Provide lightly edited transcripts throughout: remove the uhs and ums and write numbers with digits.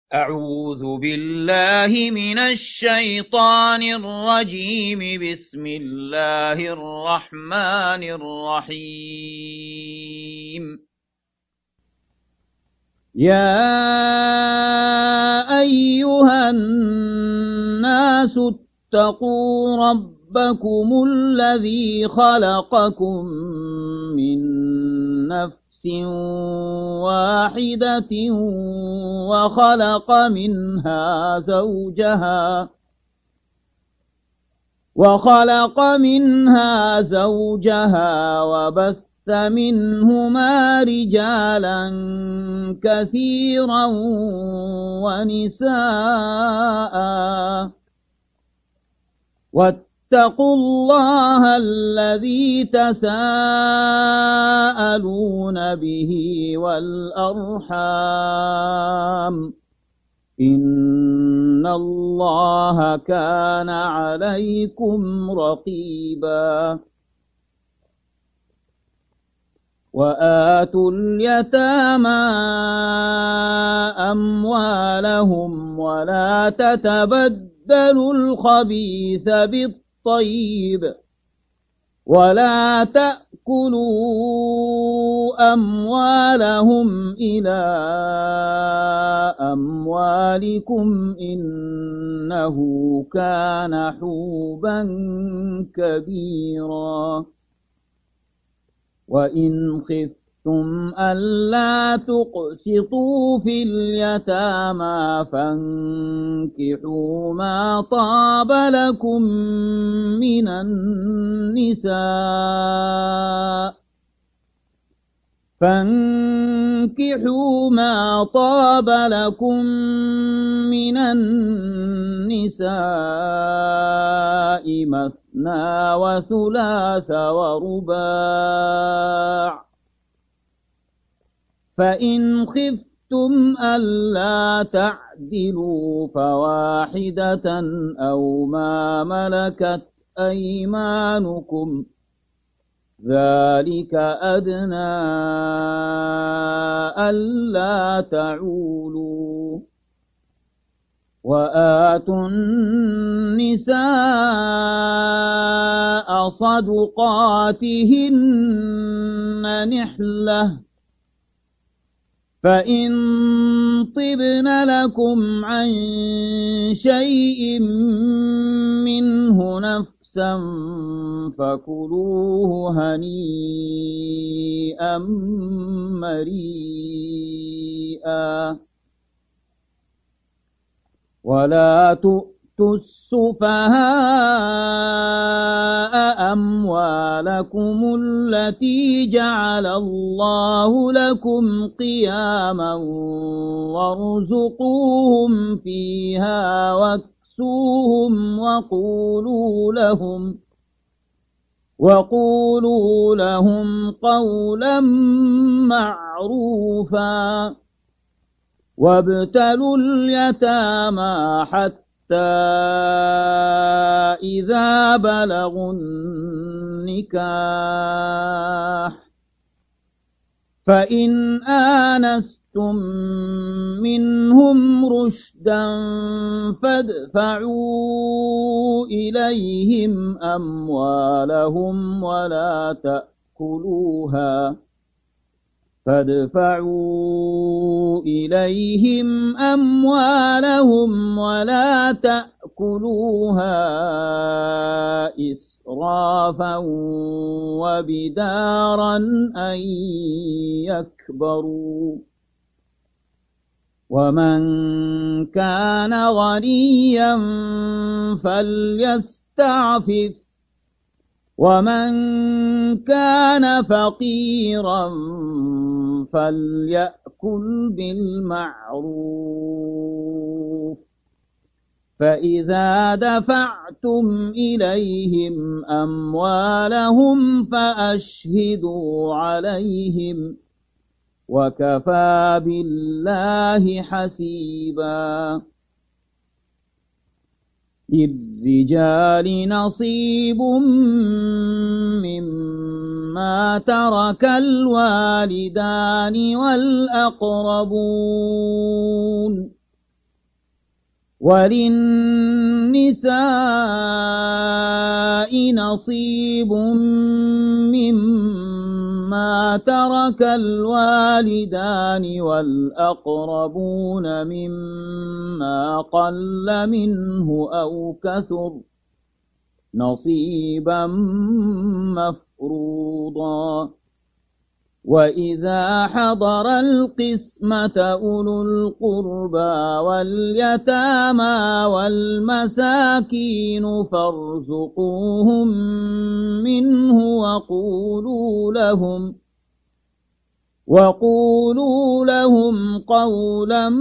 أعوذ بالله من الشيطان الرجيم. بسم الله الرحمن الرحيم. يا أيها الناس اتقوا ربكم الذي خلقكم من نفس واحدة وخلق منها زوجها وبث منهما رجالا كثيرا ونساء واتقوا الله الذي تساءلون به والأرحام إن الله كان عليكم رقيبا. وآتوا اليتامى أموالهم ولا تتبدلوا الخبيث بالطيب ولا تأكلوا أموالهم إلى أموالكم إنه كان حوبا كبيرا. وإن خفتم ألا تقسطوا في اليتامى فانكحوا ما طاب لكم من النساء مثنى وثلاث ورباع. فإن خفتم ألا تعدلوا فواحدة أو ما ملكت أيمانكم ذلك أدنى ألا تعولوا. وآتوا النساء صدقاتهن نحلة فإن طبن لكم عن شيء منه نفسا فكلوه هنيئا مريئا. ولا تؤتوا السفهاء أموالكم التي جعل الله لكم قياما وارزقوهم فيها واكسوهم وقولوا لهم قولا معروفا. وابتلوا اليتامى حتى إذا بلغوا النكاح فإن آنستم منهم رشدا فادفعوا إليهم أموالهم ولا تأكلوها إسرافا وبدارا أن يكبروا. ومن كان غنيا فليستعفف ومن كان فقيرا فليأكل بالمعروف. فإذا دفعتم إليهم أموالهم فأشهدوا عليهم وكفى بالله حسيبا. للرجال نصيب مما ترك الوالدان والأقربون وللنساء نصيب مما ترك الوالدان والأقربون مما قل منه أو كثر نصيبا مفروضا وإذا حضر القسمة أولو القربى واليتامى والمساكين فارزقوهم منه وقولوا لهم قولا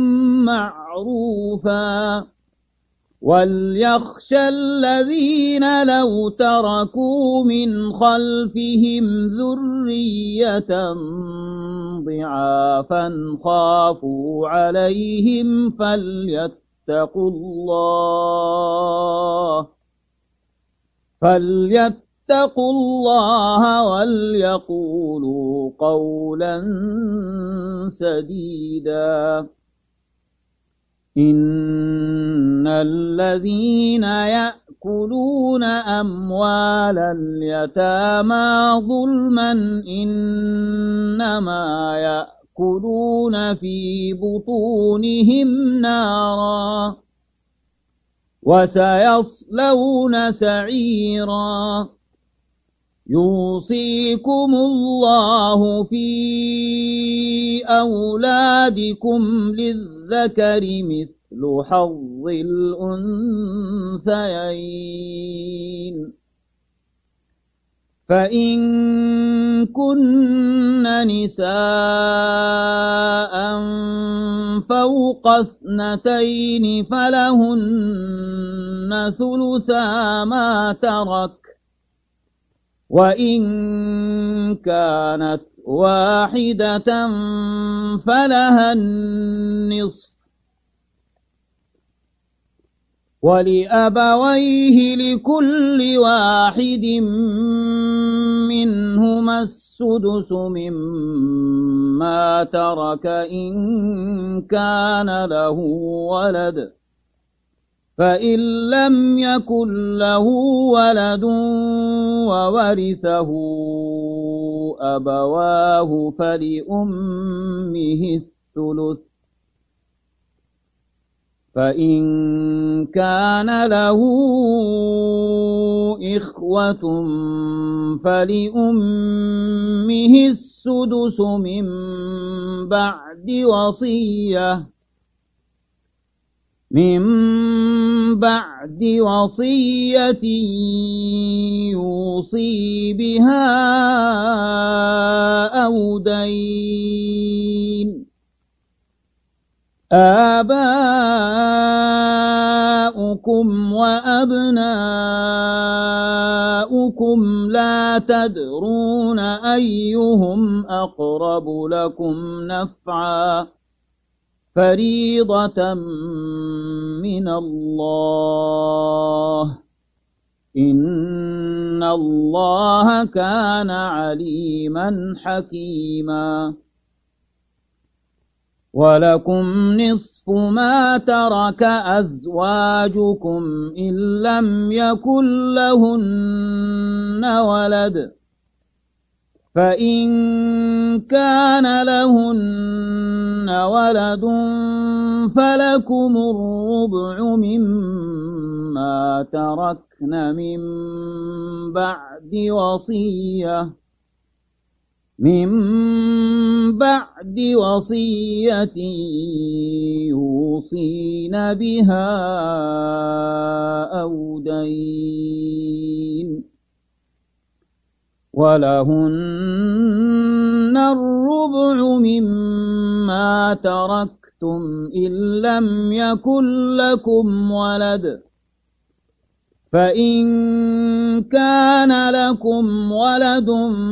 معروفا وليخشى الذين لو تركوا من خلفهم ذرية ضعافا خافوا عليهم فليتقوا الله وليقولوا قولا سديدا إن الذين يأكلون أموال اليتامى ظلما إنما يأكلون في بطونهم نارا وسيصلون سعيرا يوصيكم الله في أولادكم للذكر مثل حظ الأنثيين فإن كن نساء فوق 2 فلهن ثلثا ما ترك وإن كانت واحدة فلها النصف ولأبويه لكل واحد منهما السدس مما ترك إن كان له ولد فإن لم يكن له ولد وورثه أبواه فلأمه الثلث فإن كان له إخوة فلأمه السدس من بعد وصية يوصي بها أو دين آباؤكم وأبناؤكم لا تدرون أيهم أقرب لكم نفعا فريضة من الله إن الله كان عليما حكيما ولكم نصف ما ترك أزواجكم إن لم يكن لهن ولد فإن كان لهن ولد فلكم الربع مما تركن من بعد وصية يوصين بها أو دين ولهن الربع مما تركتم إن لم يكن لكم ولد فإن كان لكم ولد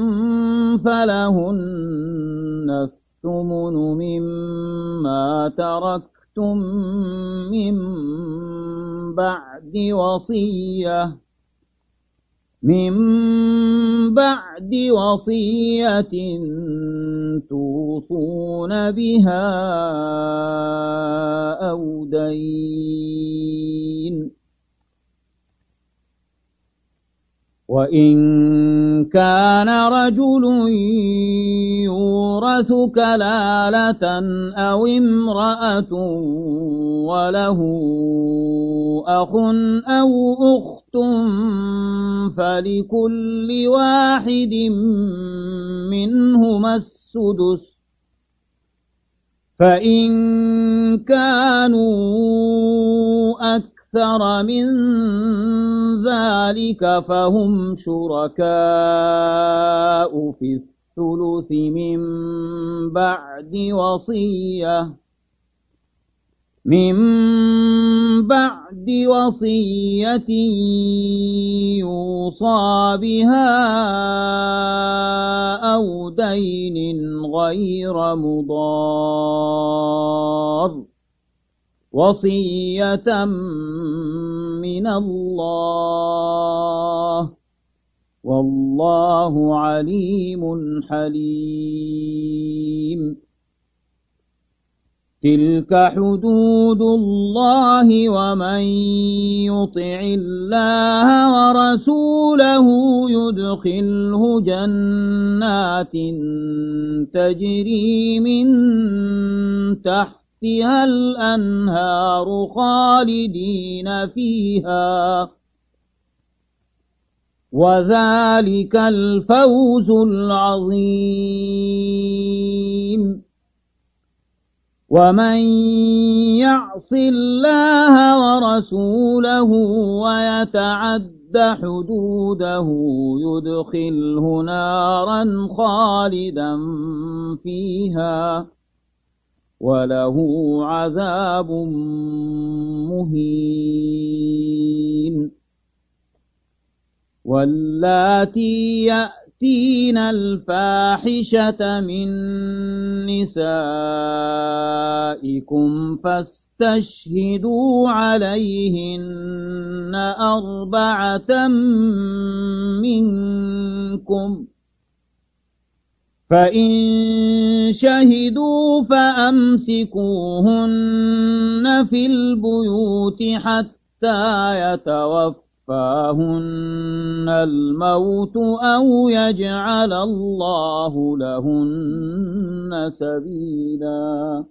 فلهن الثمن مما تركتم من بعد وصية من بعد وصية توصون بها أو دين. وإن كان رجل يورث كلالة أو امرأة وله أخ أو أخت فلكل واحد منهما السدس، فإن كانوا أكثر من ذلك فهم شركاء في الثلث من بعد وصية يوصى بها أو دين غير مضار، وصية من الله، والله عليم حليم. تلك حدود الله، ومن يطع الله ورسوله يدخله جنات تجري من تحتها الأنهار خالدين فيها، وذلك الفوز العظيم. ومن يعص الله ورسوله ويتعد حدوده يدخله نارا خالدا فيها وله عذاب مهين. واللاتي يأتين الفاحشة من نسائكم فاستشهدوا عليهن 4 منكم، فإن شهدوا فأمسكوهن في البيوت حتى يتوفاهن الموت أو يجعل الله لهن سبيلا.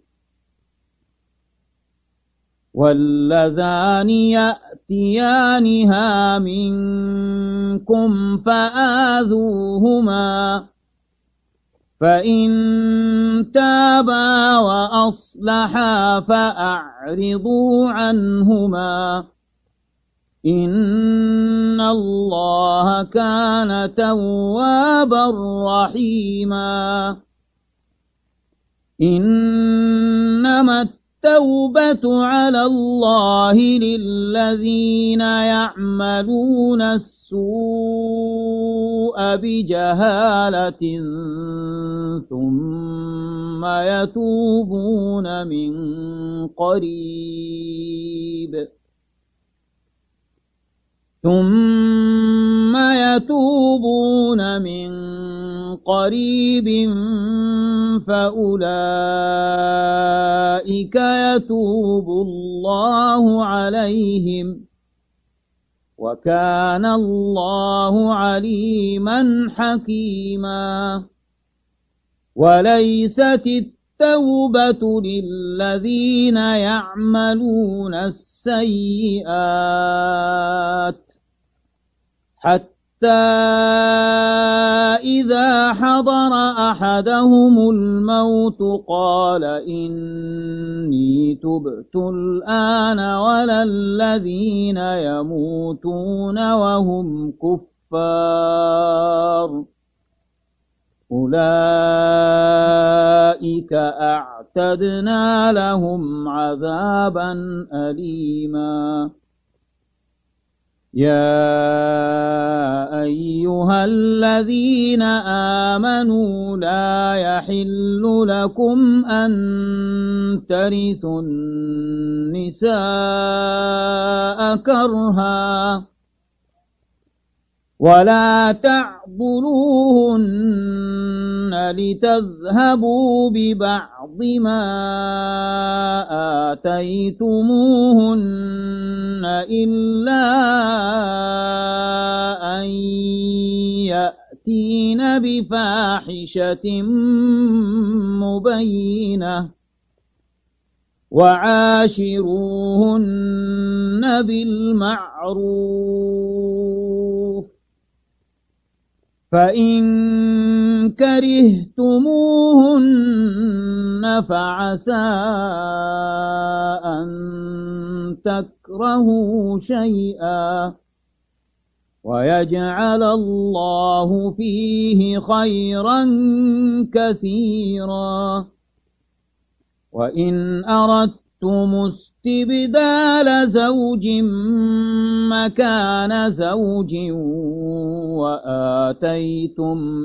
واللذان يأتيانها منكم فآذوهما، فإن تابا وأصلحا فأعرضوا عنهما، إن الله كان توابا رحيما. إنما التوبة على الله للذين يعملون السوء بجهالة ثم يتوبون من قريب فأولئك يتوب الله عليهم، وكان الله عليما حكيما. وليست التوبة للذين يعملون السيئات حتى إذا حضر أحدهم الموت قال إني تبت الآن، ولا الذين يموتون وهم كفار، أولئك أعتدنا لهم عذابا أليما. يا أيها الذين آمنوا لا يحل لكم أن ترثوا النساء كرها، ولا تعضلوهن لتذهبوا ببعض ما آتيتموهن إلا أن يأتين بفاحشة مبينة وعاشروهن بالمعروف فإن كرهتموهن فعسى أن تكرهوا شيئا ويجعل الله فيه خيرا كثيرا وإن أردتم استبدال زوج مكان زوج وآتيتم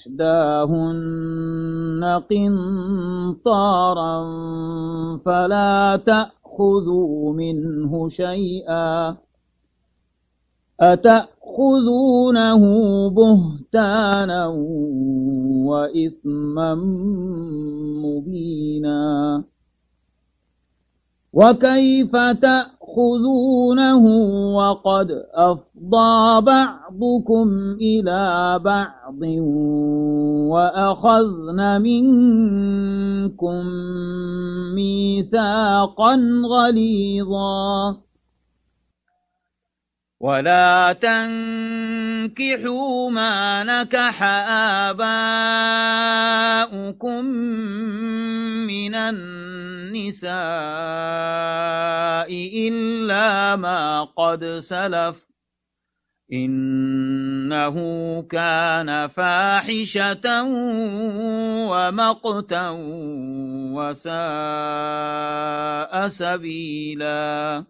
إحداهن قنطارا فلا تأخذوا منه شيئا أتأخذونه بهتانا وإثما مبينا وكيف تأخذونه وقد أفضى بعضكم إلى بعض وأخذن منكم ميثاقا غليظا ولا تنكحوا ما نكح آباؤكم من النساء إلا ما قد سلف إنه كان فاحشة ومقتا وساء سبيلا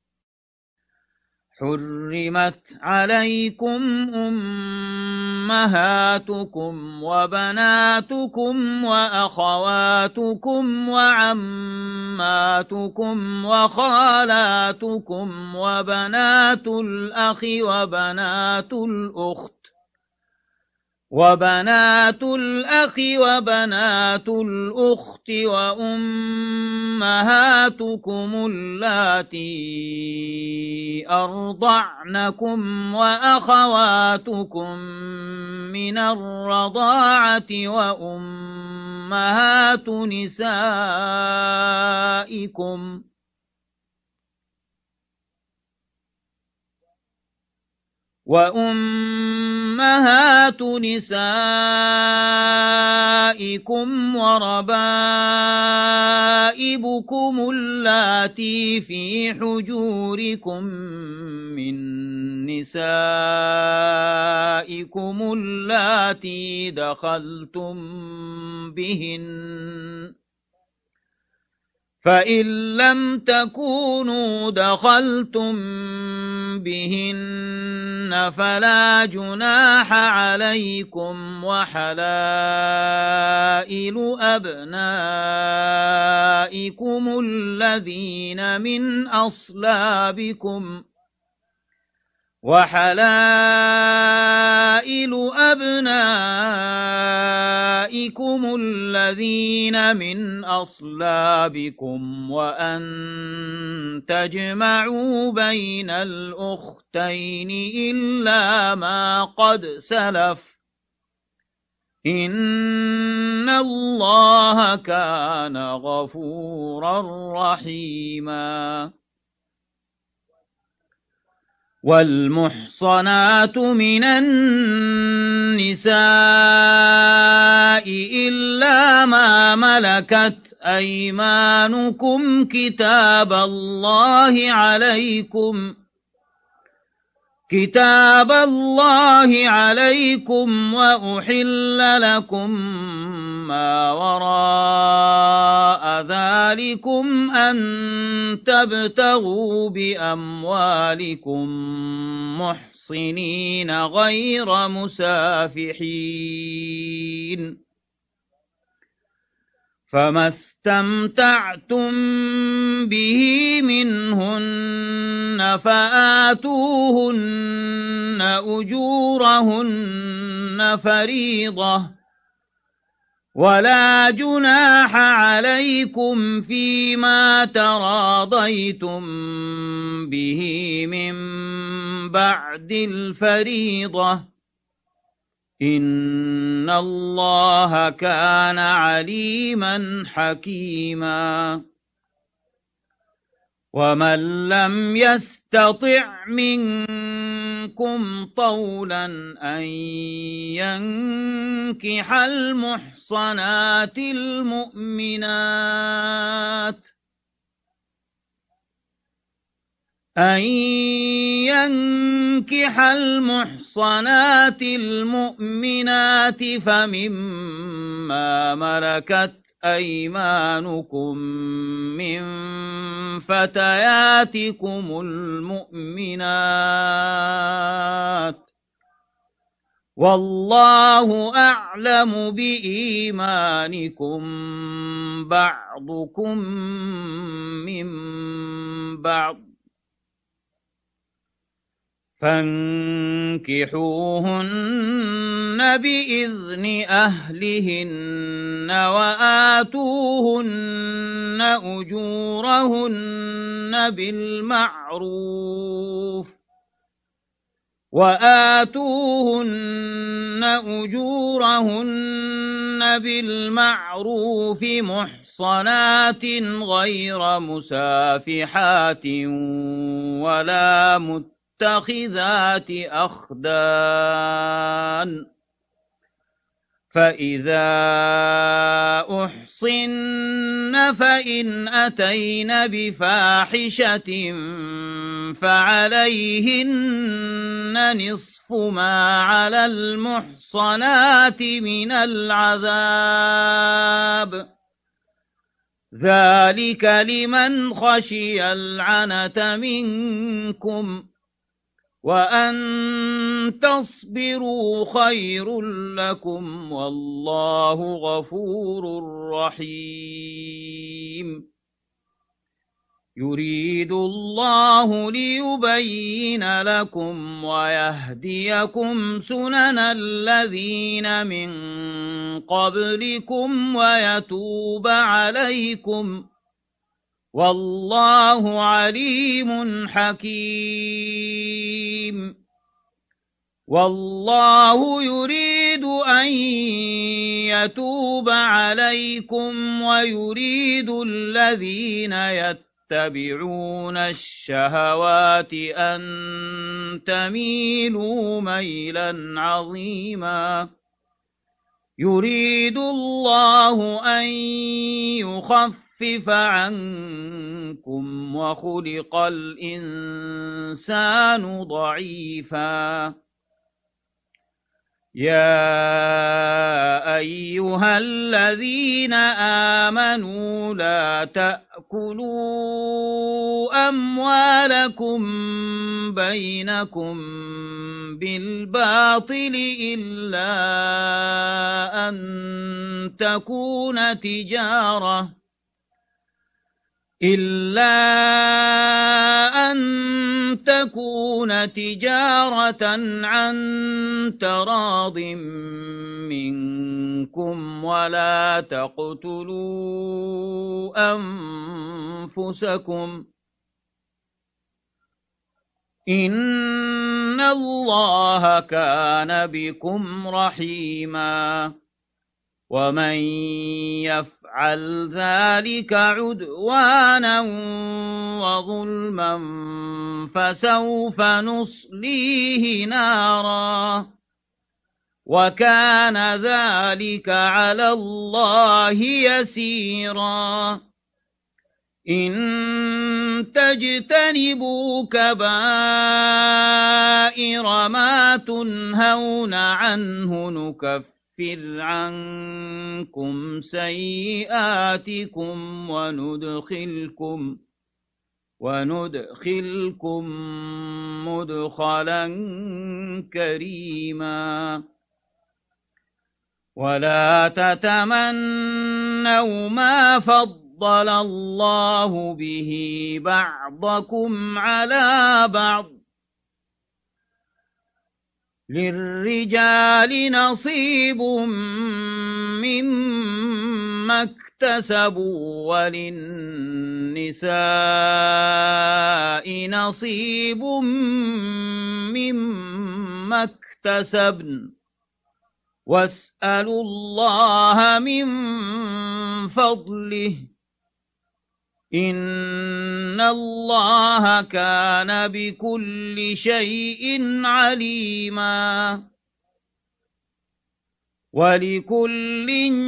حرمت عليكم أمهاتكم وبناتكم وأخواتكم وعماتكم وخالاتكم وبنات الأخ وبنات وبنات الأخت وأمهاتكم اللاتي أرضعنكم وأخواتكم من الرضاعة وأمهات نسائكم وربائبكم اللاتي في حجوركم من نسائكم اللاتي دخلتم بهن فإن لم تكونوا دخلتم بهن فلا جناح عليكم وحلائل أبنائكم الذين من أصلابكم وأن تجمعوا بين الأختين إلا ما قد سلف إن الله كان غفورا رحيما والمحصنات من النساء إلا ما ملكت أيمانكم كتاب الله عليكم وأحل لكم ما وراء ذلكم أن تبتغوا بأموالكم محصنين غير مسافحين فما استمتعتم به منهن فآتوهن أجورهن فريضة ولا جناح عليكم فيما تراضيتم به من بعد الفريضة إن الله كان عليما حكيما ومن لم يستطع منكم طولا أن ينكح المحصنات المؤمنات فمما ملكت أيمانكم من فتياتكم المؤمنات والله أعلم بإيمانكم بعضكم من بعض فانكحوهن بإذن أهلهن وآتوهن أجورهن بالمعروف محصنات غير مسافحات ولا متخذات أخدان فإذا أحصن فإن أتين بفاحشة فعليهن نصف ما على المحصنات من العذاب ذلك لمن خشي العنة منكم وأن تصبروا خير لكم والله غفور رحيم يريد الله ليبين لكم ويهديكم سنن الذين من قبلكم ويتوب عليكم والله عليم حكيم والله يريد أن يتوب عليكم ويريد الذين يتبعون الشهوات أن تميلوا ميلا عظيما يريد الله أن يخفف عنكم وخلق الإنسان ضعيفا يا أيها الذين آمنوا لا تأكلوا أموالكم بينكم بالباطل إلا أن تكون تجارة عن تراض منكم ولا تقتلوا أنفسكم إن الله كان بكم رحيما ومن يفعل ذلك عدوانا وظلما فسوف نصليه نارا وكان ذلك على الله يسيرا إن تجتنبوا كبائر ما تنهون عنه نكفر عنكم سيئاتكم وندخلكم مدخلا كريما ولا تتمنوا ما فضل الله به بعضكم على بعض للرجال نصيب مما اكتسبوا وللنساء نصيب مما اكتسبن واسألوا الله من فضله إن الله كان بكل شيء عليما ولكل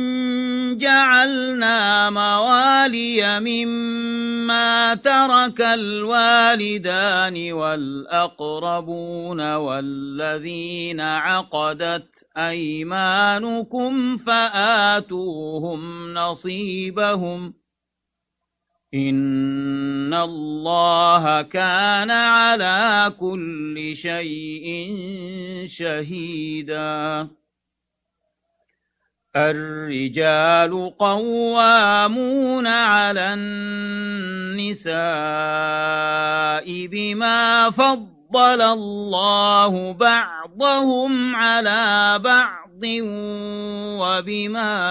جعلنا موالي مما ترك الوالدان والأقربون والذين عقدت أيمانكم فآتوهم نصيبهم إن الله كان على كل شيء شهيدا الرجال قوامون على النساء بما فضل الله بعضهم على بعض وبما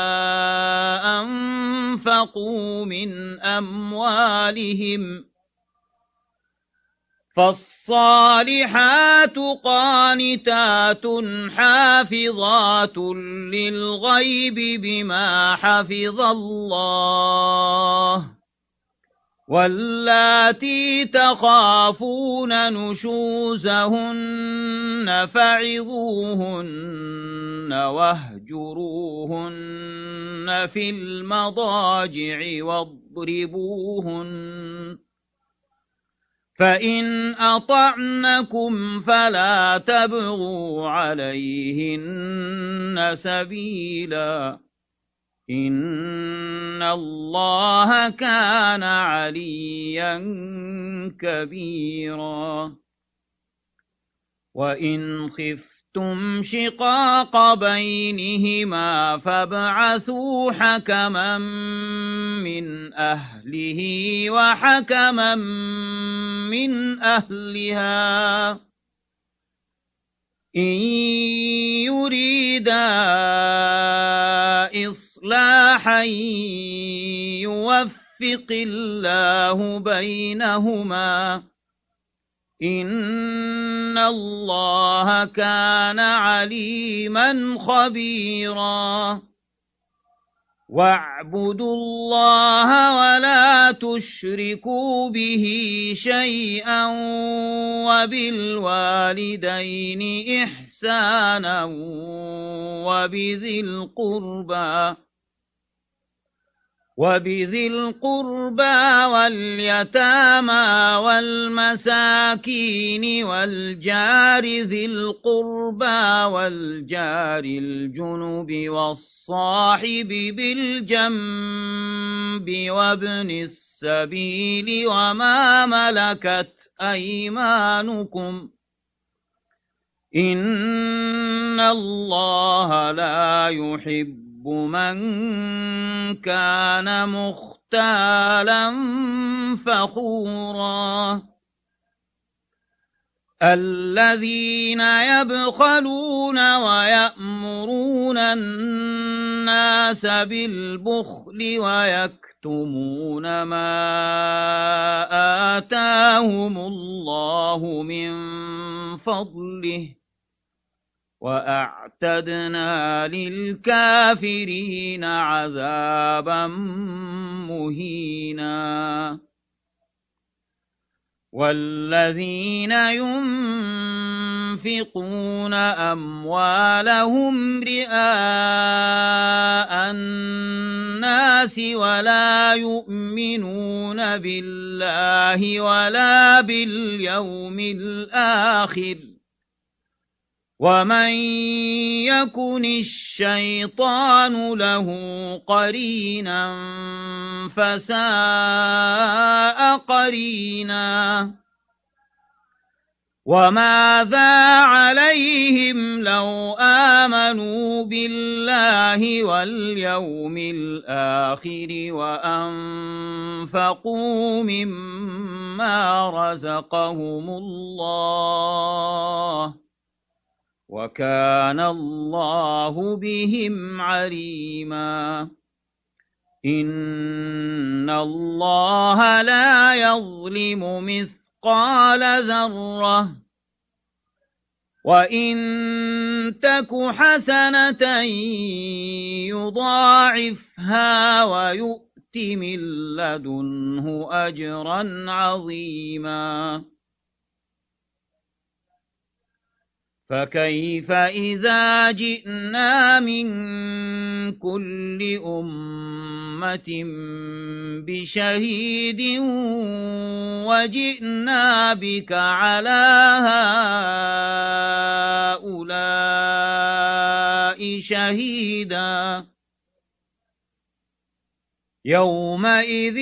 أنفقوا من أموالهم فالصالحات قانتات حافظات للغيب بما حفظ الله واللاتي تخافون نشوزهن فعظوهن واهجروهن في المضاجع واضربوهن فإن أطعنكم فلا تبغوا عليهن سبيلا إن الله كان عليا كبيرا وإن خفتم شقاق بينهما فابعثوا حكما من أهله وحكما من أهلها إن يريدا إصلاحا يوفق الله بينهما إن الله كان عليما خبيرا واعبدوا الله ولا تشركوا به شيئا وبالوالدين إحسانا وبذي القربى واليتامى والمساكين والجار ذي القربى والجار الجنب والصاحب بالجنب وابن السبيل وما ملكت أيمانكم إن الله لا يحب من كان مختالا فخورا الذين يبخلون ويأمرون الناس بالبخل ويكتمون ما آتاهم الله من فضله وأعتدنا للكافرين عذابا مهينا والذين ينفقون أموالهم رئاء الناس ولا يؤمنون بالله ولا باليوم الآخر ومن يكن الشيطان له قرينا فساء قرينا وماذا عليهم لو آمنوا بالله واليوم الآخر وأنفقوا مما رزقهم الله وكان الله بهم عليما إن الله لا يظلم مثقال ذرة وإن تك حسنة يضاعفها ويؤت من لدنه أجرا عظيما فكيف إذا جئنا من كل أمة بشهيد وجئنا بك على هؤلاء شهيدا يومئذ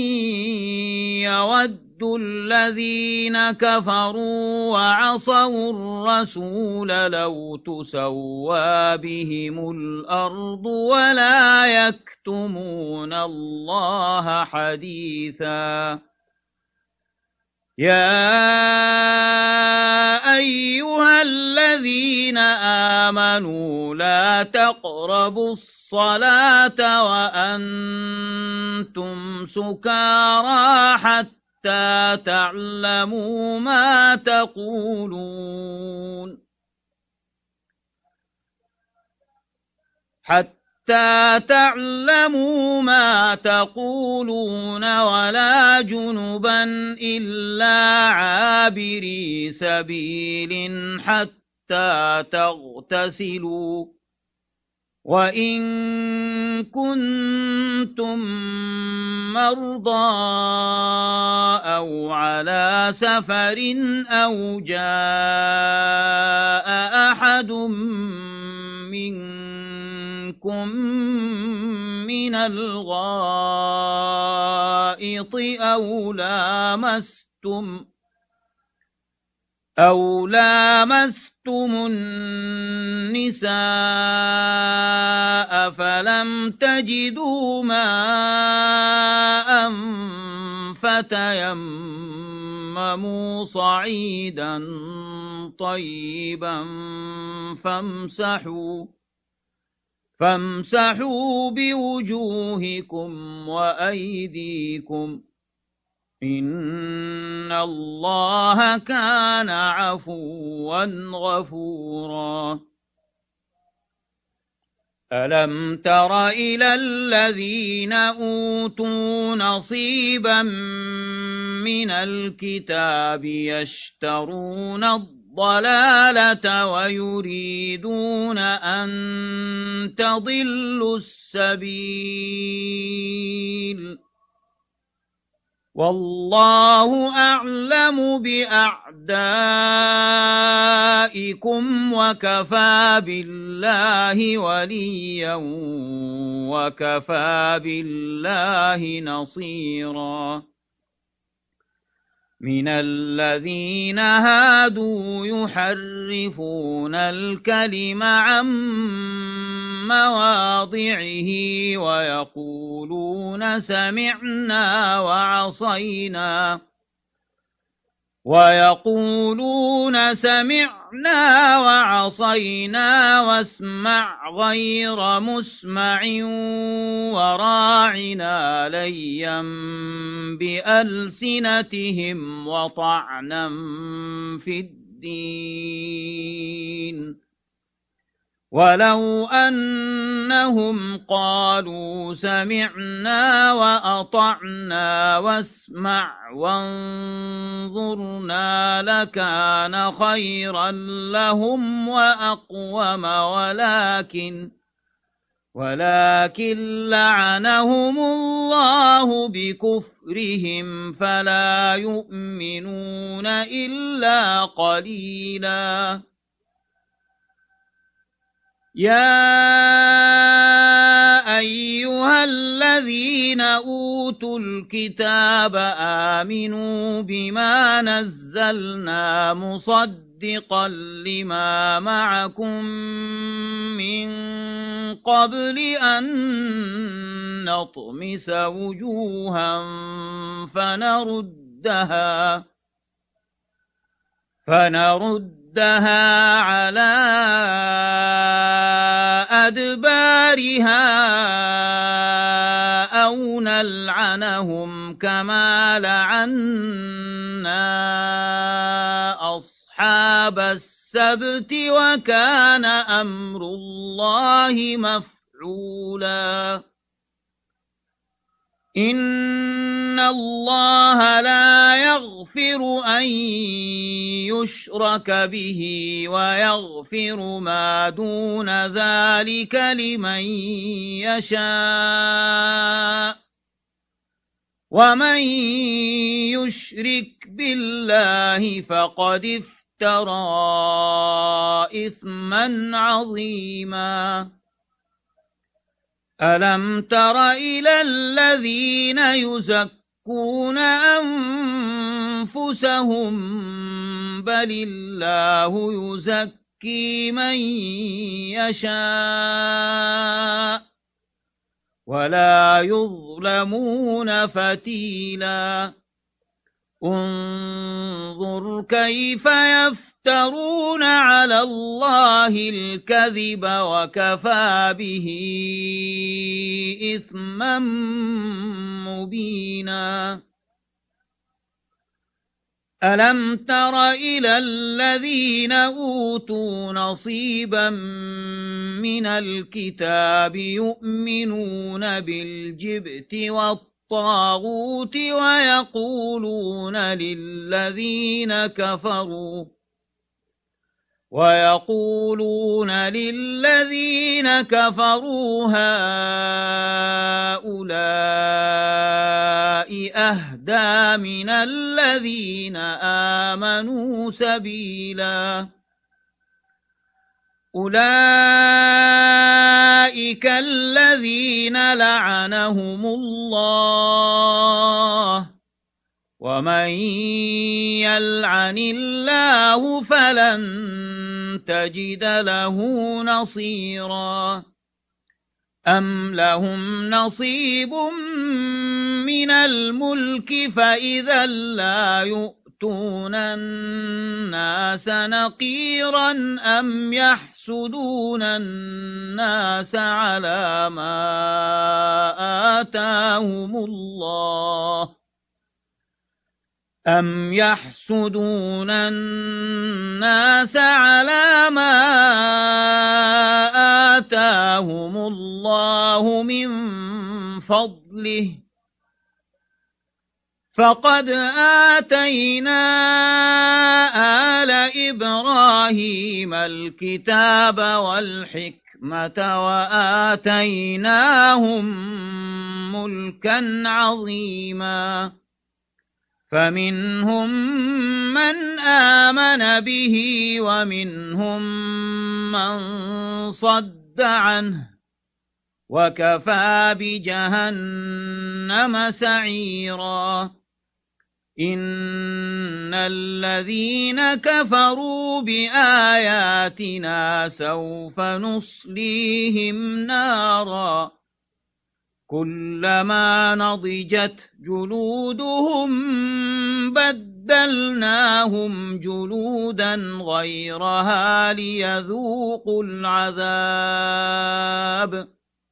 يود الذين كفروا وعصوا الرسول لو تسوى بهم الأرض ولا يكتمون الله حديثا يا أيها الذين آمنوا لا تقربوا الصلاة وأنتم سكارى حتى تعلموا ما تقولون ولا جنبا إلا عابري سبيل حتى تغتسلوا وإن كنتم مرضى أو على سفر أو جاء أحد منكم من الغائط أو لامستم النساء فلم تجدوا ماء فتيمموا صعيدا طيبا فامسحوا بوجوهكم وأيديكم إن الله كان عفوا غفورا ألم تر إلى الذين أوتوا نصيبا من الكتاب يشترون الضلالة ويريدون أن تضلوا السبيل والله أعلم بأعدائكم وكفى بالله وليا وكفى بالله نصيرا من الذين هادوا يحرفون الكلم عن مواضعه ويقولون سمعنا وعصينا واسمع غير مسمع وراعنا ليا بألسنتهم وطعنا في الدين ولو أنهم قالوا سمعنا وأطعنا واسمع وانظرنا لكان خيرا لهم وأقوم ولكن لعنهم الله بكفرهم فلا يؤمنون إلا قليلا يا أيها الذين أوتوا الكتاب آمنوا بما نزلنا مصدقا لما معكم من قبل أن نطمس وجوها فنردها على أدبارها أو نلعنهم كما لعنا أصحاب السبت وكان أمر الله مفعولا إن الله لا يغفر أن يشرك به ويغفر ما دون ذلك لمن يشاء ومن يشرك بالله فقد افترى إثما عظيما ألم تر إلى الذين يزكون أنفسهم بل الله يزكي من يشاء ولا يظلمون فتيلا انظر كيف يفترون على الله الكذب وكفى به إثما مبينا ألم تر إلى الذين أوتوا نصيبا من الكتاب يؤمنون بالجبت والطاغوت ويقولون للذين كفروا هؤلاء أهدى من الذين آمنوا سبيلا أولئك الذين لعنهم الله ومن يلعن الله فلن تجد له نصيرا أم لهم نصيب من الملك فإذا لا يؤتون الناس نقيرا أم يحسدون الناس على ما آتاهم الله أم يحسدون الناس على ما آتاهم الله من فضله فقد آتينا آل إبراهيم الكتاب والحكمة وآتيناهم ملكا عظيما فمنهم من آمن به ومنهم من صد عنه وكفى بجهنم سعيرا إن الذين كفروا بآياتنا سوف نصليهم نارا كلما نضجت جلودهم بدلناهم جلودا غيرها ليذوقوا العذاب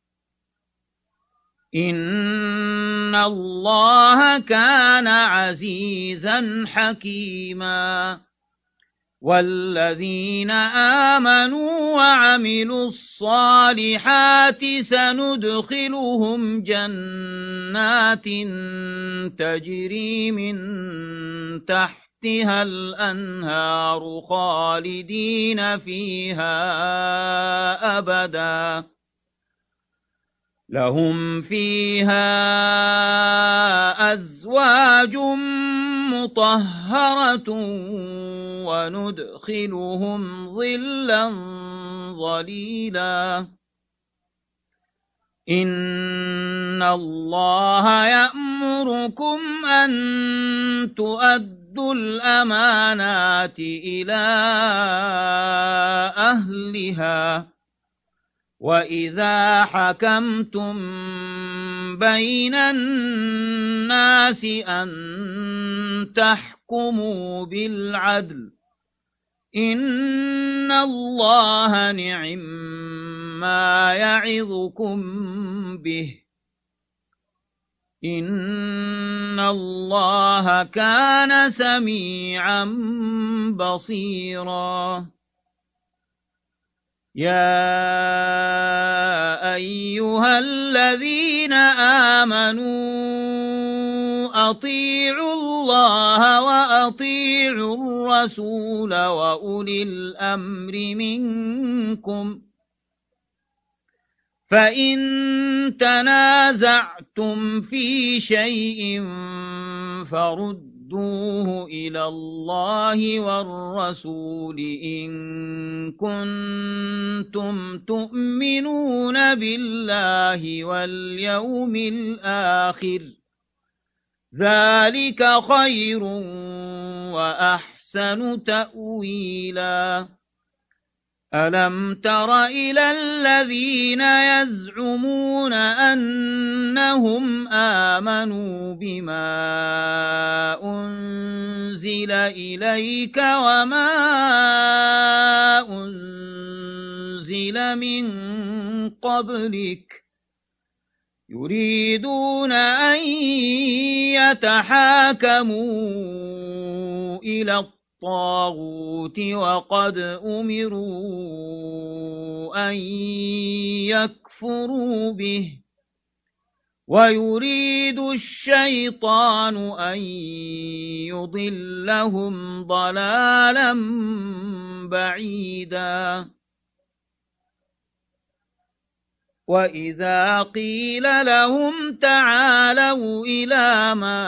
إن الله كان عزيزا حكيما والذين آمنوا وعملوا الصالحات سندخلهم جنات تجري من تحتها الأنهار خالدين فيها أبدا لهم فيها أزواج مطهرة وندخلهم ظلا ظليلا إن الله يأمركم أن تؤدوا الأمانات إلى أهلها وإذا حكمتم بين الناس أن تحكموا بالعدل إن الله نعما يعظكم به إن الله كان سميعا بصيرا يا أيها الذين آمنوا أطيعوا الله وأطيعوا الرسول وأولي الأمر منكم فإن تنازعتم في شيء فردوه إلى الله والرسول إن كنتم تؤمنون بالله واليوم الآخر ذلك خير وأحسن تأويلا ألم تر إلى الذين يزعمون أنهم آمنوا بما أنزل إليك وما أنزل من قبلك يريدون أن يتحاكموا إلى الطاغوت وقد أمروا أن يكفروا به ويريد الشيطان أن يضلهم ضلالا بعيدا وإذا قيل لهم تعالوا إلى ما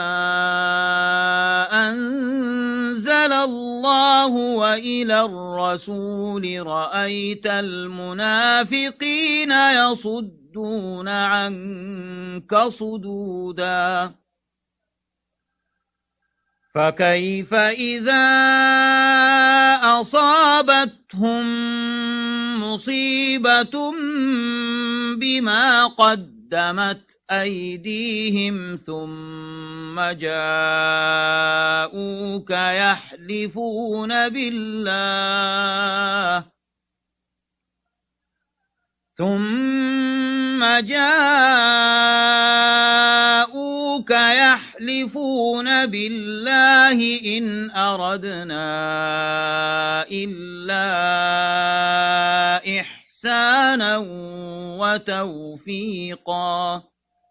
أنزل الله وإلى الرسول رأيت المنافقين يصدون عنك صدودا فكيف إذا أصابتهم مصيبة بما قدمت أيديهم ثم جاءوك يحلفون بالله إن أردنا إلا إحسانا وتوفيقا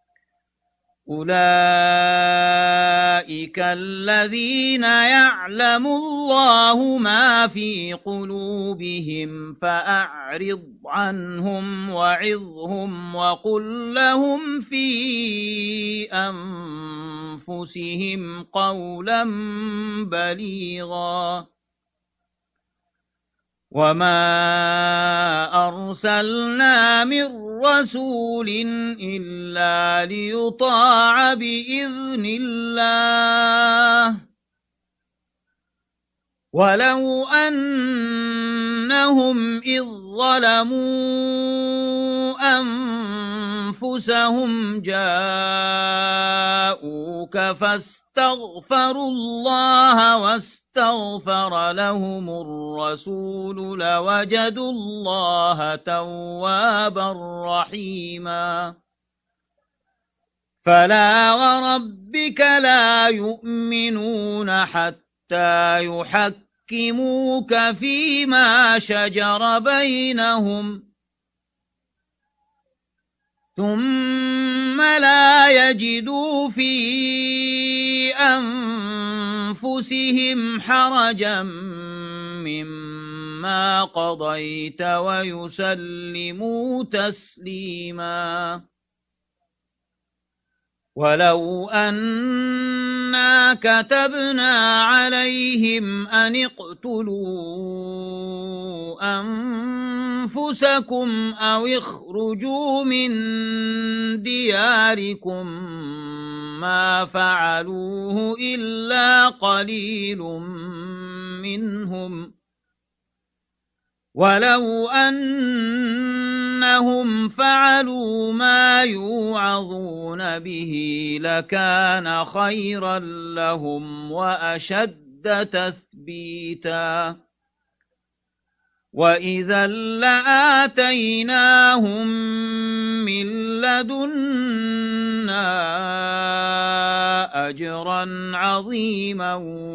أولئك الذين يعلم الله ما في قلوبهم فأعرض عنهم وعظهم وقل لهم في أنفسهم قولا بليغا وما أرسلنا من رسول إلا ليطاع بإذن الله ولو أنهم إذ ظلموا أنفسهم جاءوك فاستغفروا الله واستغفر لهم الرسول لوجدوا الله توابا رحيما فلا وربك لا يؤمنون حتى يحكموك فيما شجر بينهم ثم لا يجدوا في أنفسهم حرجا مما قضيت ويسلموا تسليما ولو أن إنا كتبنا عليهم أن اقتلوا أنفسكم أو اخرجوا من دياركم ما فعلوه إلا قليل منهم ولو أنهم فعلوا ما يوعظون به لكان خيرا لهم وأشد تثبيتا وإذا لآتيناهم من لدنا أجرا عظيما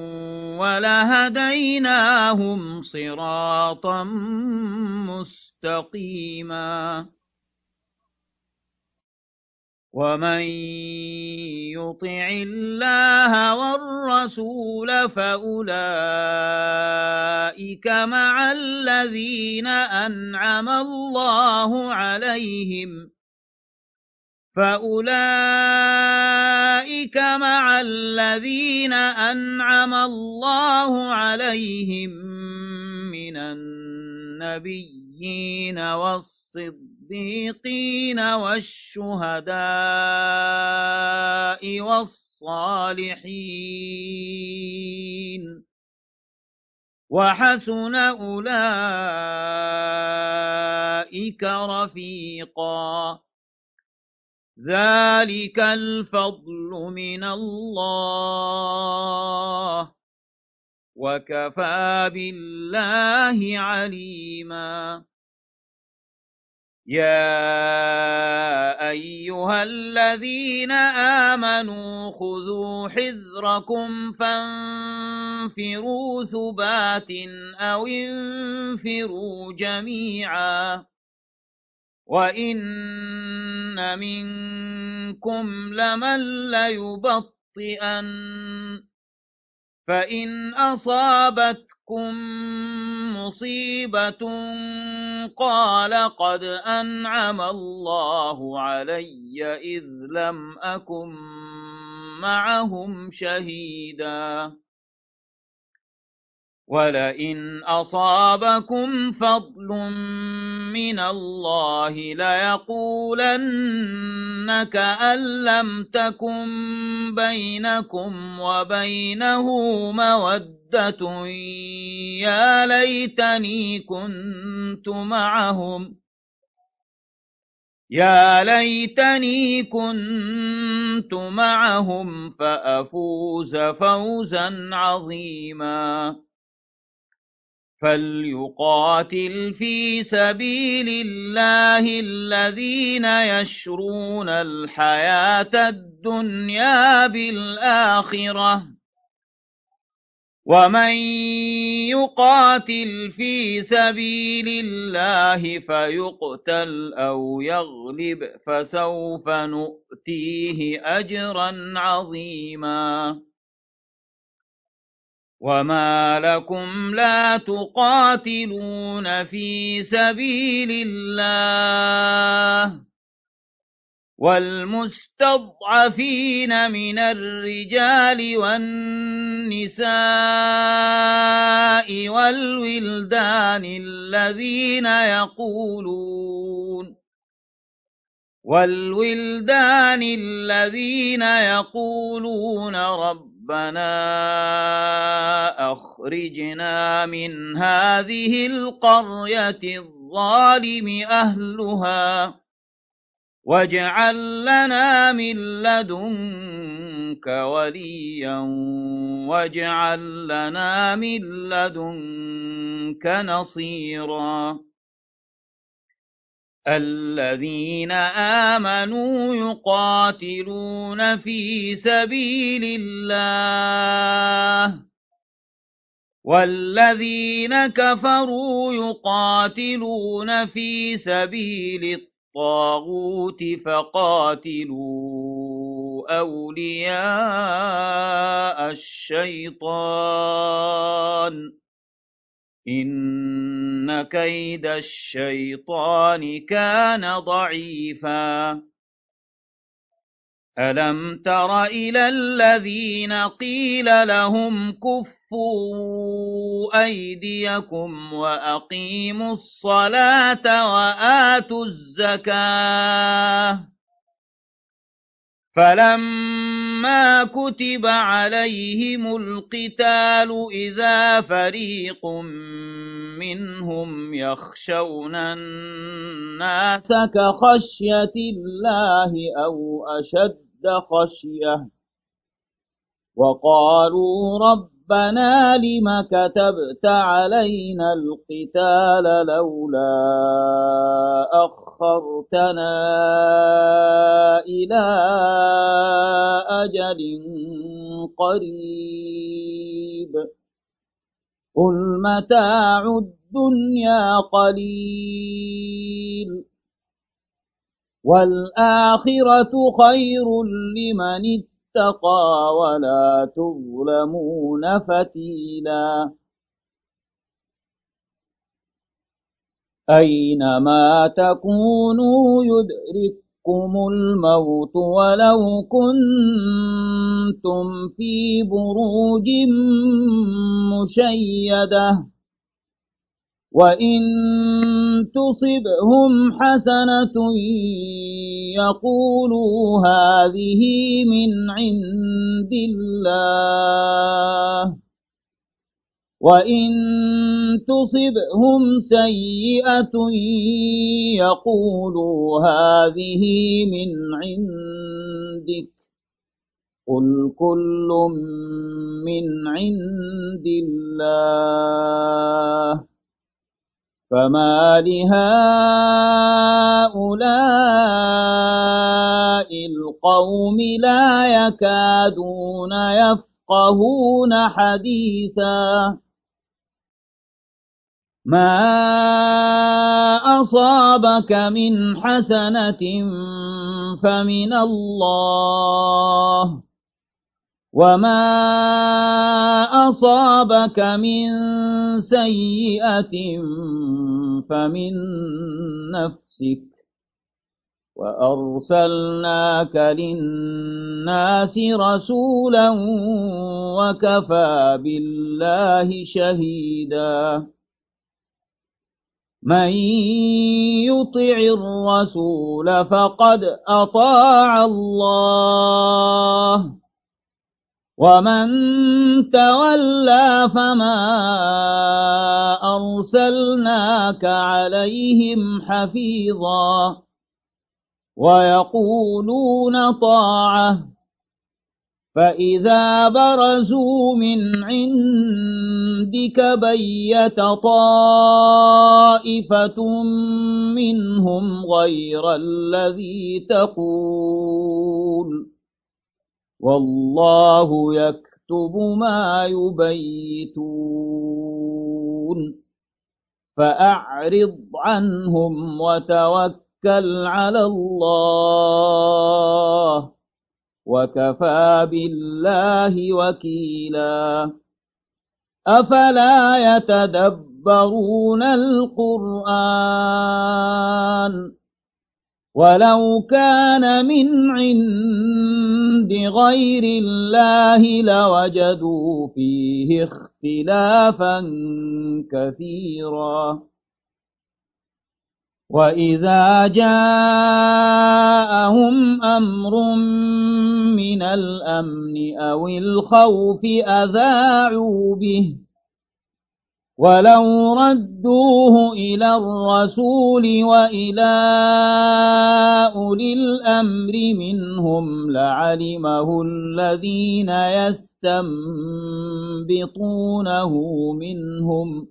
ولهديناهم صراطا مستقيما ومن يطع الله والرسول فأولئك مع الذين أنعم الله عليهم من النبيين والصديقين والشهداء والصالحين وحسن أولئك رفيقا ذلك الفضل من الله وكفى بالله عليما يا أيها الذين آمنوا خذوا حذركم فانفروا ثبات أو انفروا جميعا وإن منكم لمن ليبطئن فإن أصابتكم مصيبة قال قد أنعم الله علي إذ لم أكن معهم شهيدا ولئن أصابكم فضل من الله ليقولن كأن لم تكن بينكم وبينه مودة يا ليتني كنت معهم فأفوز فوزا عظيما فليقاتل في سبيل الله الذين يشرون الحياة الدنيا بالآخرة ومن يقاتل في سبيل الله فيقتل أو يغلب فسوف نؤتيه أجرا عظيما وما لكم لا تقاتلون في سبيل الله والمستضعفين من الرجال والنساء والولدان الذين يقولون ربنا أخرجنا من هذه القرية الظالم أهلها واجعل لنا من لدنك وليا واجعل لنا من لدنك نصيرا الذين آمنوا يقاتلون في سبيل الله والذين كفروا يقاتلون في سبيل الطاغوت فقاتلوا أولياء الشيطان إن كيد الشيطان كان ضعيفا ألم تر إلى الذين قيل لهم كفوا أيديكم وأقيموا الصلاة وآتوا الزكاة فلما كتب عليهم القتال إذا فريق منهم يخشون الناس كخشية الله أو أشد خشية وقالوا ربنا لم كتبت علينا القتال لولا أخرتنا إلى أجل قريب قل متاع الدنيا قليل والآخرة خير لمن اتقى ولا تظلمون فتيلا أينما تكونوا يدرككم الموت ولو كنتم في بروج مشيدة وإن تصبهم حسنة يقولوا هذه من عند الله وإن تصبهم سيئة يقولوا هذه من عندك قل كل من عند الله فما لهؤلاء القوم لا يكادون يفقهون حديثا ما أصابك من حسنة فمن الله وما أصابك من سيئة فمن نفسك وأرسلناك للناس رسولا وكفى بالله شهيدا من يطع الرسول فقد أطاع الله ومن تولى فما أرسلناك عليهم حفيظا ويقولون طاعة فإذا برزوا من عندك بيت طائفة منهم غير الذي تقول والله يكتب ما يبيتون فأعرض عنهم وتوكل على الله وكفى بالله وكيلا أفلا يتدبرون القرآن ولو كان من عند غير الله لوجدوا فيه اختلافا كثيرا وإذا جاءهم أمر من الأمن أو الخوف أذاعوا به ولو ردوه إلى الرسول وإلى أولي الأمر منهم لعلمه الذين يستنبطونه منهم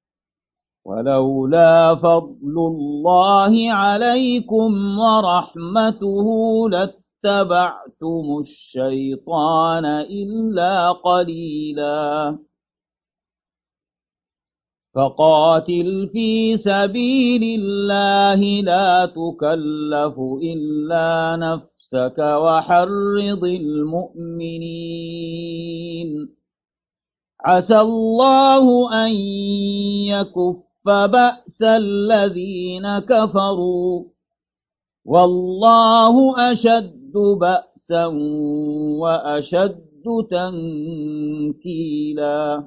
ولولا فضل الله عليكم ورحمته لاتبعتم الشيطان إلا قليلا فقاتل في سبيل الله لا تكلف إلا نفسك وحرض المؤمنين عسى الله أن يكف بأس الذين كفروا والله أشد بأسا وأشد تنكيلا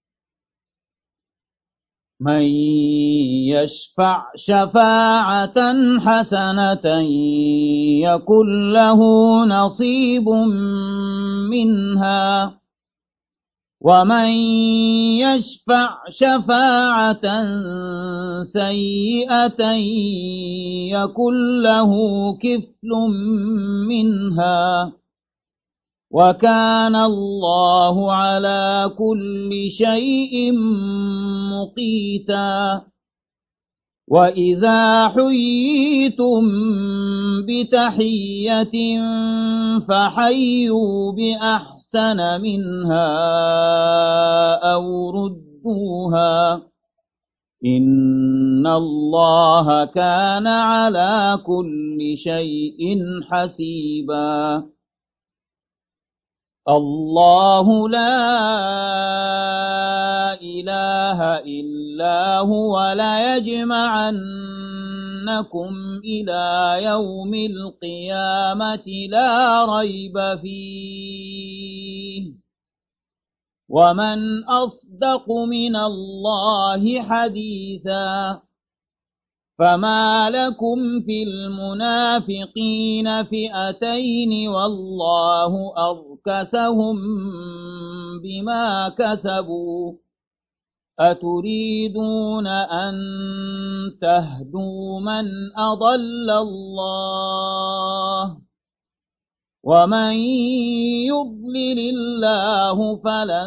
من يشفع شفاعة حسنة يكن له نصيب منها ومن يشفع شفاعة سيئة يكن له كفل منها وكان الله على كل شيء مقيتا وإذا حييتم بتحية فحيوا بأحسن منها أو ردوها إن الله كان على كل شيء حسيبا الله لا إله إلا هو ليجمعنكم إلى يوم القيامة لا ريب فيه ومن أصدق من الله حديثا فما لكم في المنافقين فئتين والله أركسهم بما كسبوا أتريدون أن تهدوا من أضل الله ومن يضلل الله فلن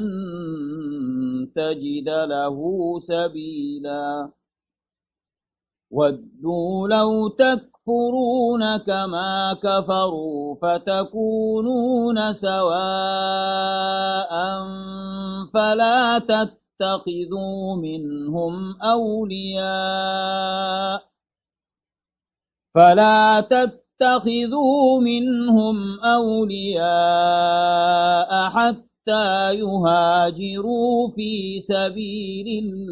تجد له سبيلا ودوا لو تكفرون كما كفروا فتكونون سواء فلا تتخذوا منهم أولياء حتى يهاجروا في سبيل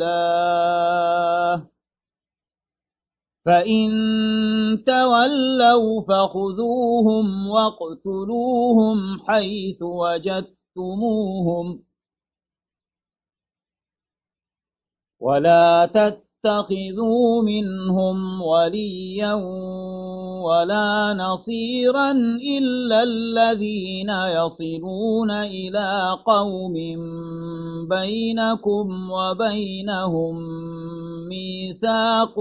الله فإن تولوا فخذوهم واقتلوهم حيث وجدتموهم ولا تتخذوا منهم وليا ولا نصيرا إلا الذين يصلون إلى قوم بينكم وبينهم ميثاق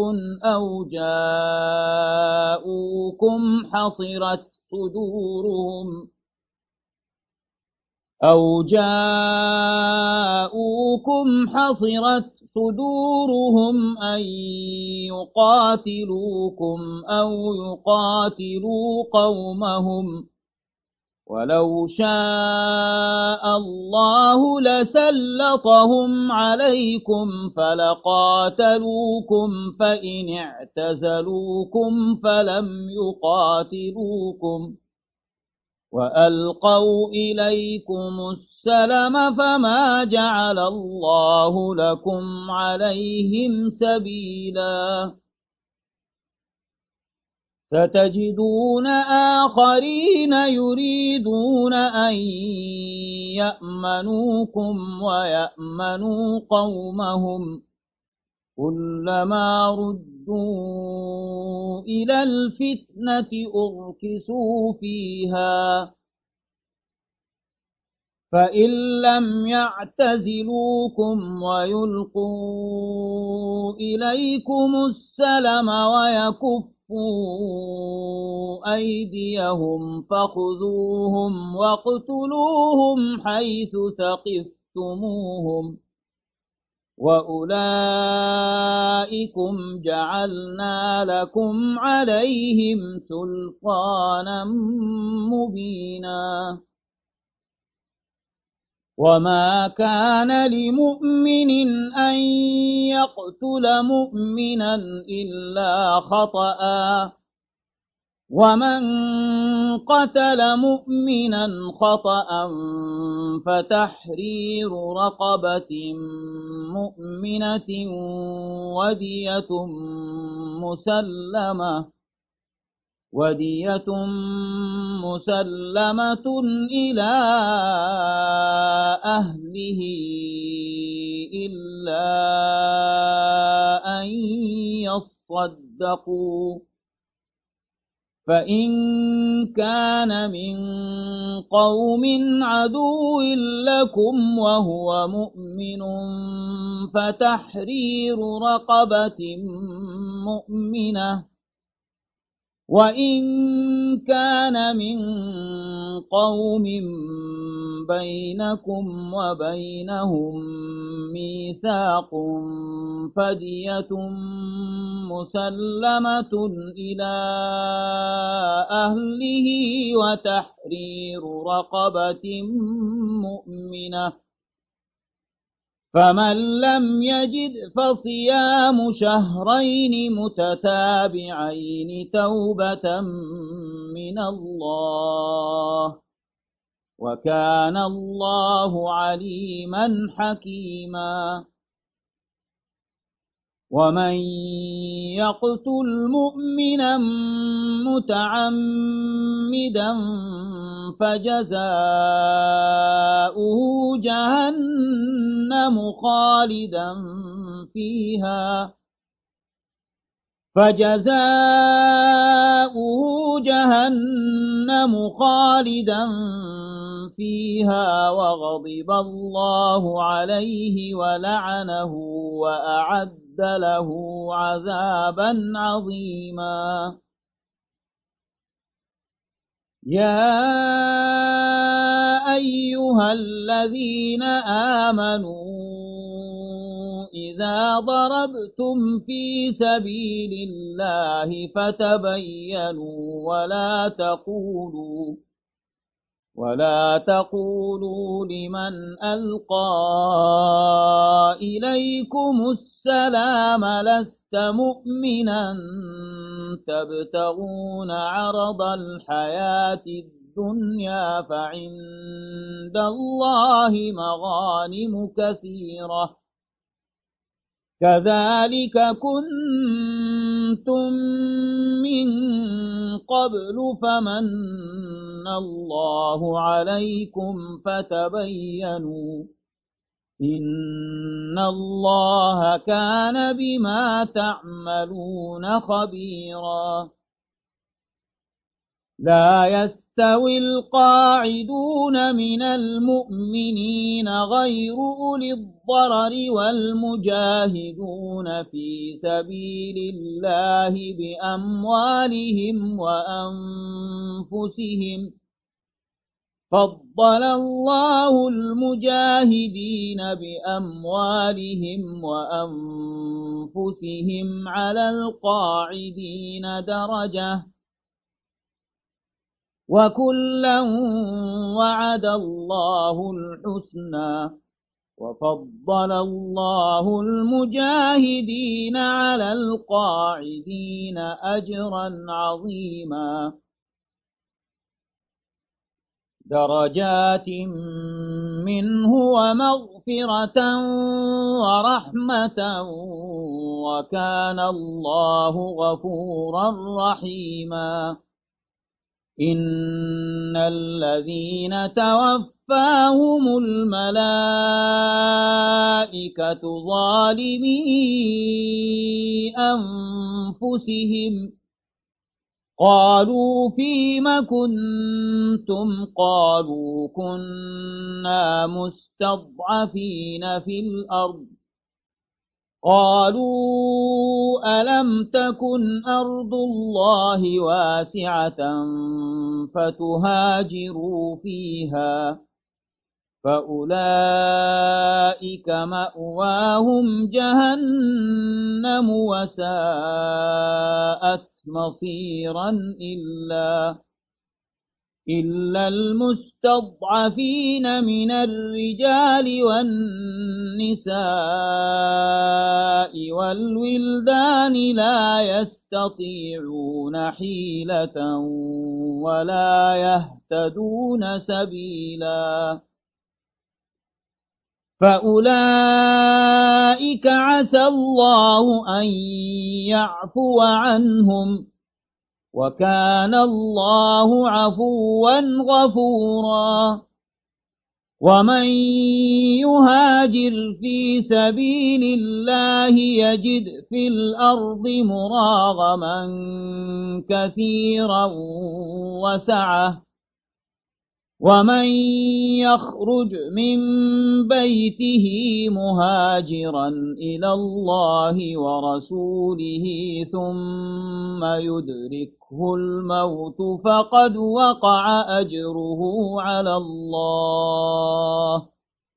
أو جاءوكم حصرت صدورهم أن يقاتلوكم أو يقاتلوا قومهم ولو شاء الله لسلطهم عليكم فلقاتلوكم فإن اعتزلوكم فلم يقاتلوكم وألقوا إليكم السلم فما جعل الله لكم عليهم سبيلا ستجدون آخرين يريدون أن يأمنوكم ويأمنوا قومهم كلما ردوا إلى الفتنة أركسوا فيها فإن لم يعتزلوكم ويلقوا إليكم السلم ويكفوا أيديهم فخذوهم واقتلوهم حيث ثقفتموهم وأولئكم جعلنا لكم عليهم سلطانا مبينا وما كان لمؤمن أن يقتل مؤمنا إلا خطأ ومن قتل مؤمنا خطأ فتحرير رقبة مؤمنة ودية مسلمة ودية مسلمة إلى أهله إلا أن يصدقوا فإن كان من قوم عدو لكم وهو مؤمن فتحرير رقبة مؤمنة وإن كان من قوم بينكم وبينهم ميثاق فدية مسلمة إلى أهله وتحرير رقبة مؤمنة فمن لم يجد فصيام شهرين متتابعين توبة من الله وكان الله عليما حكيما ومن يقتل مؤمنا متعمدا فجزاؤه جهنم خالدا فيها وغضب الله عليه ولعنه وأعد له عذابا عظيما يا أيها الذين آمنوا إذا ضربتم في سبيل الله فتبينوا ولا تقولوا لمن ألقى إليكم السلام لست مؤمنا تبتغون عرض الحياة الدنيا فعند الله مغانم كثيرة كذلك كنتم من قبل فمن الله عليكم فتبينوا إن الله كان بما تعملون خبيرا لا يستوي القاعدون من المؤمنين غير أولي الضرر والمجاهدون في سبيل الله بأموالهم وأنفسهم فضل الله المجاهدين بأموالهم وأنفسهم على القاعدين درجة وكلا وعد الله الحسنى وفضل الله المجاهدين على القاعدين أجرا عظيما درجات منه ومغفرة ورحمة وكان الله غفورا رحيما إن الذين توفاهم الملائكة ظالمي أنفسهم قالوا فيم كنتم قالوا كنا مستضعفين في الأرض قالوا ألم تكن أرض الله واسعة فتهاجروا فيها فأولئك مأواهم جهنم وساءت مصيرا إلا المستضعفين من الرجال والنساء والولدان لا يستطيعون حيلة ولا يهتدون سبيلا فأولئك عسى الله أن يعفو عنهم وكان الله عفوا غفورا ومن يهاجر في سبيل الله يجد في الأرض مراغما كثيرا وسعة ومن يخرج من بيته مهاجرا إلى الله ورسوله ثم يدركه الموت فقد وقع أجره على الله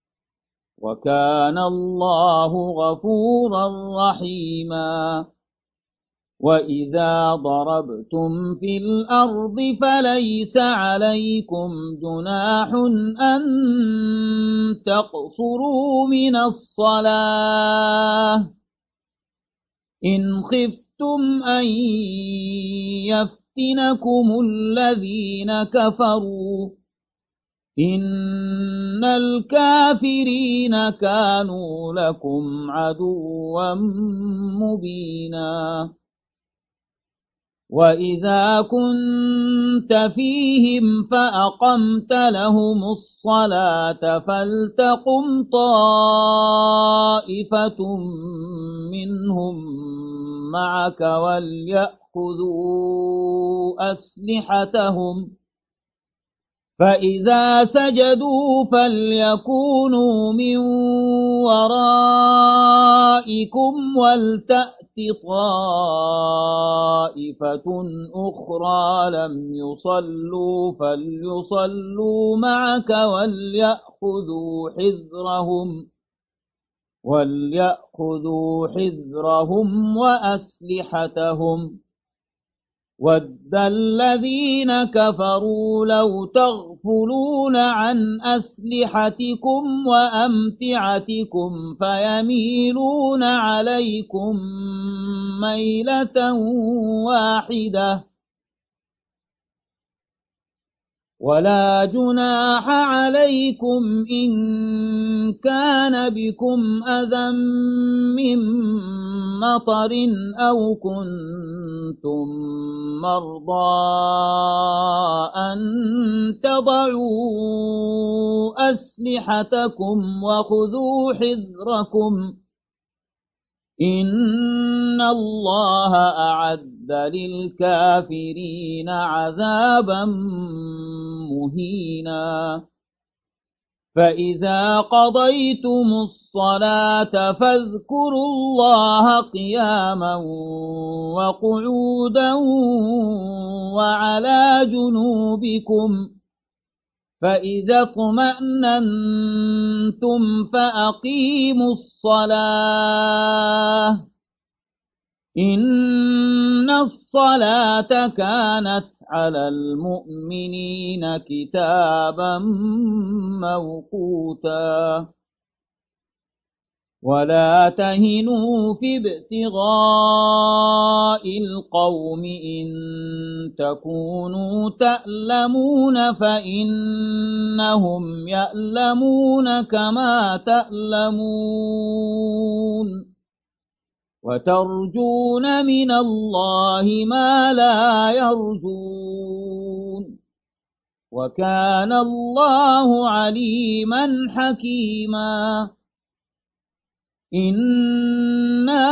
وكان الله غفورا رحيما وإذا ضربتم في الأرض فليس عليكم جناح أن تقصروا من الصلاة إن خفتم أن يفتنكم الذين كفروا إن الكافرين كانوا لكم عدوا مبينا وإذا كنت فيهم فأقمت لهم الصلاة فلتقم طائفة منهم معك وليأخذوا أسلحتهم فإذا سجدوا فليكونوا من ورائكم ولتأت طائفة أخرى لم يصلوا فليصلوا معك وليأخذوا حذرهم وأسلحتهم ود الذين كفروا لو تغفلون عن أسلحتكم وأمتعتكم فيميلون عليكم ميلة واحدة ولا جناح عليكم إن كان بكم أذى من مطر أو كنتم مرضى أن تضعوا أسلحتكم وخذوا حذركم إن الله أعد للكافرين عذابا مهينا فإذا قضيتم الصلاة فاذكروا الله قياما وقعودا وعلى جنوبكم فإذا اطمأننتم فأقيموا الصلاة إن الصلاة كانت على المؤمنين كتابا موقوتا ولا تهنوا في ابتغاء القوم إن تكونوا تألمون فإنهم يألمون كما تألمون وترجون من الله ما لا يرجون وكان الله عليما حكيما إنا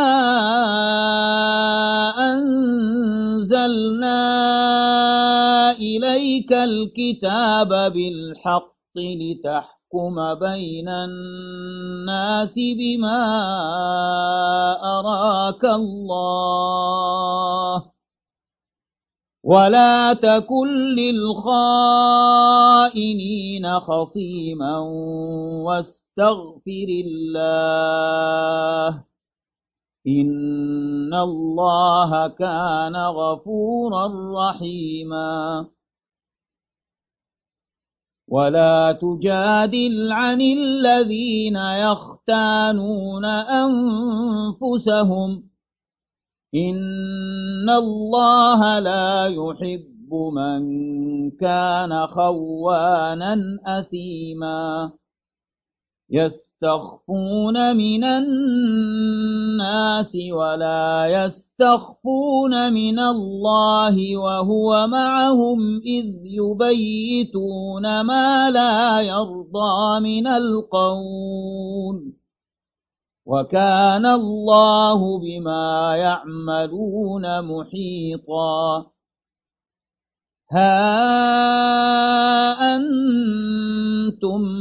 أنزلنا إليك الكتاب بالحق لتحكم بين الناس بما أراك الله ولا تكن للخائنين خصيما واستغفر الله إن الله كان غفورا رحيما ولا تجادل عن الذين يختانون أنفسهم إن الله لا يحب من كان خوانا أثيما يستخفون من الناس ولا يستخفون من الله وهو معهم إذ يبيتون ما لا يرضى من القول وكان الله بما يعملون محيطا ها أنتم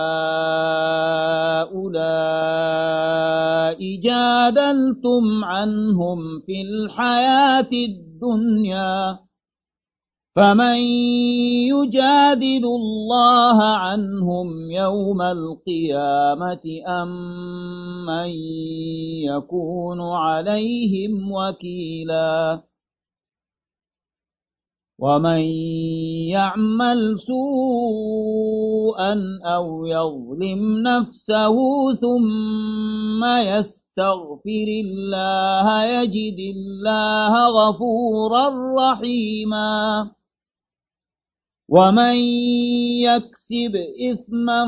هؤلاء جادلتم عنهم في الحياة الدنيا فمن يجادل الله عنهم يوم القيامة أم من يكون عليهم وكيلا ومن يعمل سوءا أو يظلم نفسه ثم يستغفر الله يجد الله غفورا رحيما ومن يكسب إثما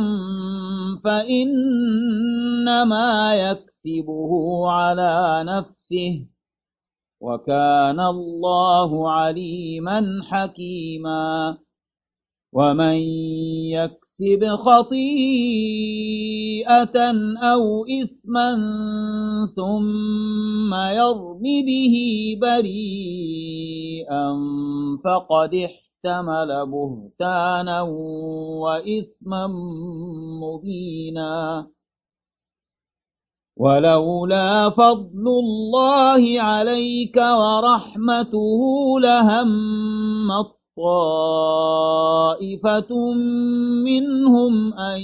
فإنما يكسبه على نفسه وكان الله عليما حكيما ومن يكسب خطيئة أو إثما ثم يرم به بريئا فقد احتمل بهتانا وإثما مبينا ولولا فضل الله عليك ورحمته لهم طائفة منهم أن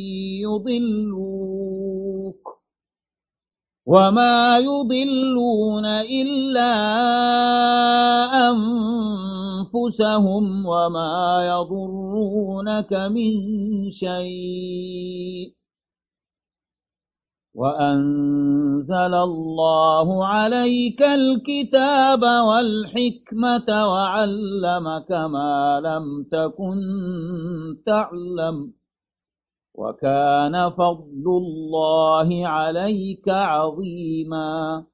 يضلوك وما يضلون إلا أنفسهم وما يضرونك من شيء وأنزل الله عليك الكتاب والحكمة وعلمك ما لم تكن تعلم وكان فضل الله عليك عظيما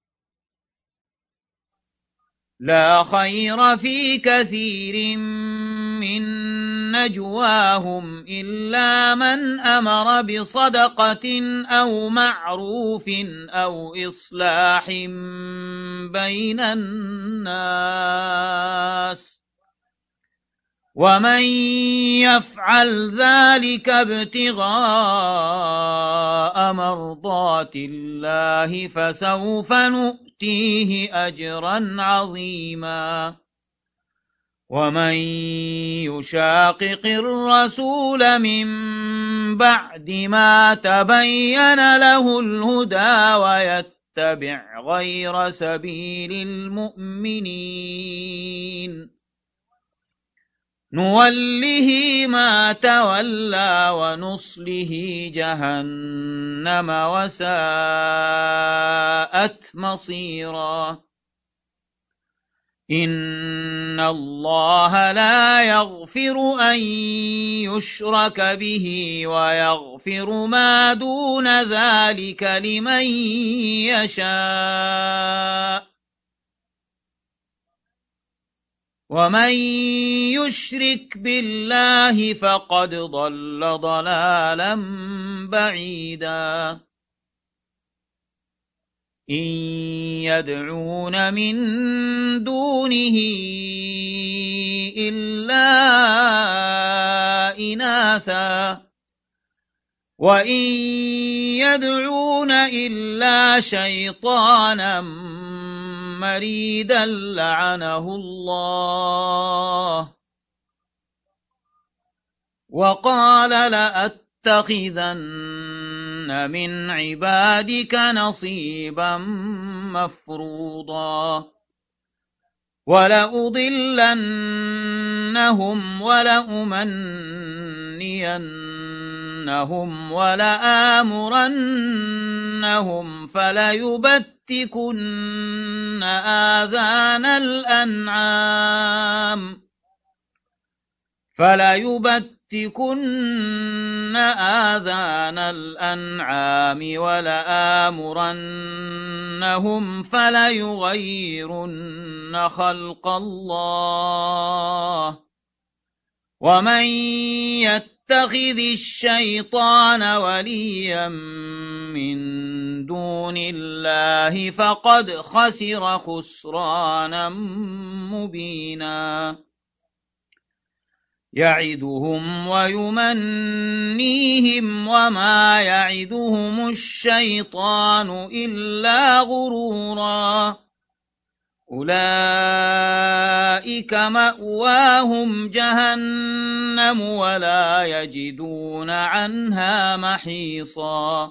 لا خير في كثير من نجواهم إلا من أمر بصدقة أو معروف أو إصلاح بين الناس ومن يفعل ذلك ابتغاء مرضات الله فسوف نؤتيه أجرا عظيما ومن يشاقق الرسول من بعد ما تبين له الهدى ويتبع غير سبيل المؤمنين نوله ما تولى ونصله جهنم وساءت مصيرا إن الله لا يغفر أن يشرك به ويغفر ما دون ذلك لمن يشاء ومن يشرك بالله فقد ضل ضلالا بعيدا إن يدعون من دونه إلا إناثا وإن يدعون إلا شيطانا مريدا لعنه الله وقال لأتخذن من عبادك نصيبا مفروضا ولأضلنهم ولأمنينهم ولآمرنهم فليبتكن آذان الأنعام لآتكن آذان الأنعام ولآمرنهم فليغيرن خلق الله ومن يتخذ الشيطان وليا من دون الله فقد خسر خسرانا مبينا يعدهم ويمنيهم وما يعدهم الشيطان إلا غرورا أولئك مأواهم جهنم ولا يجدون عنها محيصا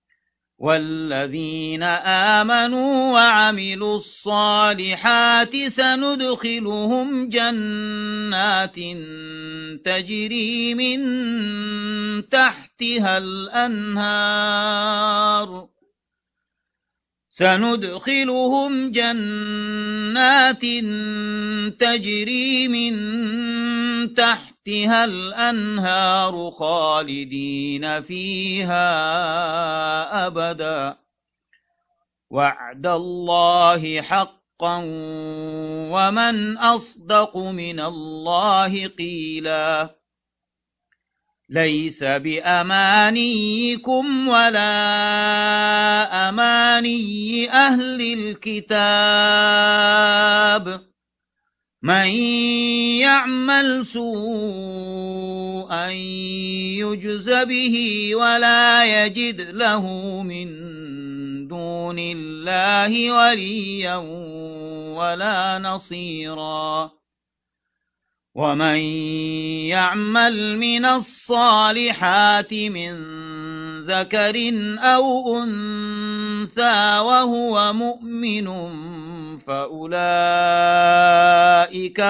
والذين آمنوا وعملوا الصالحات سندخلهم جنات تجري من تحتها الأنهار خالدين فيها أبدا وعد الله حقا ومن أصدق من الله قيلا ليس بأمانيكم ولا أماني أهل الكتاب من يعمل سوءا يجز به ولا يجد له من دون الله وليا ولا نصيرا ومن يعمل من الصالحات من ذكر أو أنثى وهو مؤمن فأولئك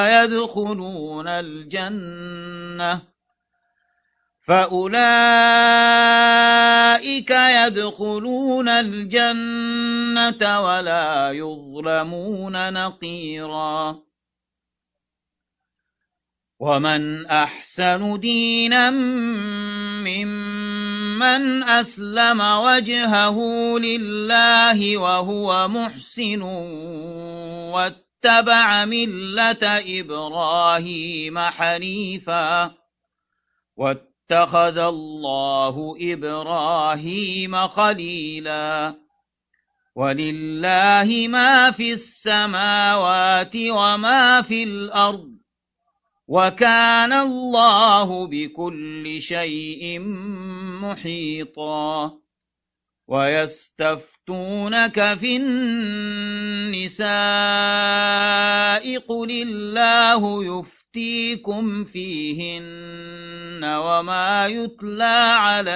يدخلون الجنة ولا يظلمون نقيرا ومن أحسن دينا ممن أسلم وجهه لله وهو محسن واتبع ملة إبراهيم حنيفا واتخذ الله إبراهيم خليلا ولله ما في السماوات وما في الأرض وكان الله بكل شيء محيطا ويستفتونك في النساء قل الله يفتيكم فيهن وما يتلى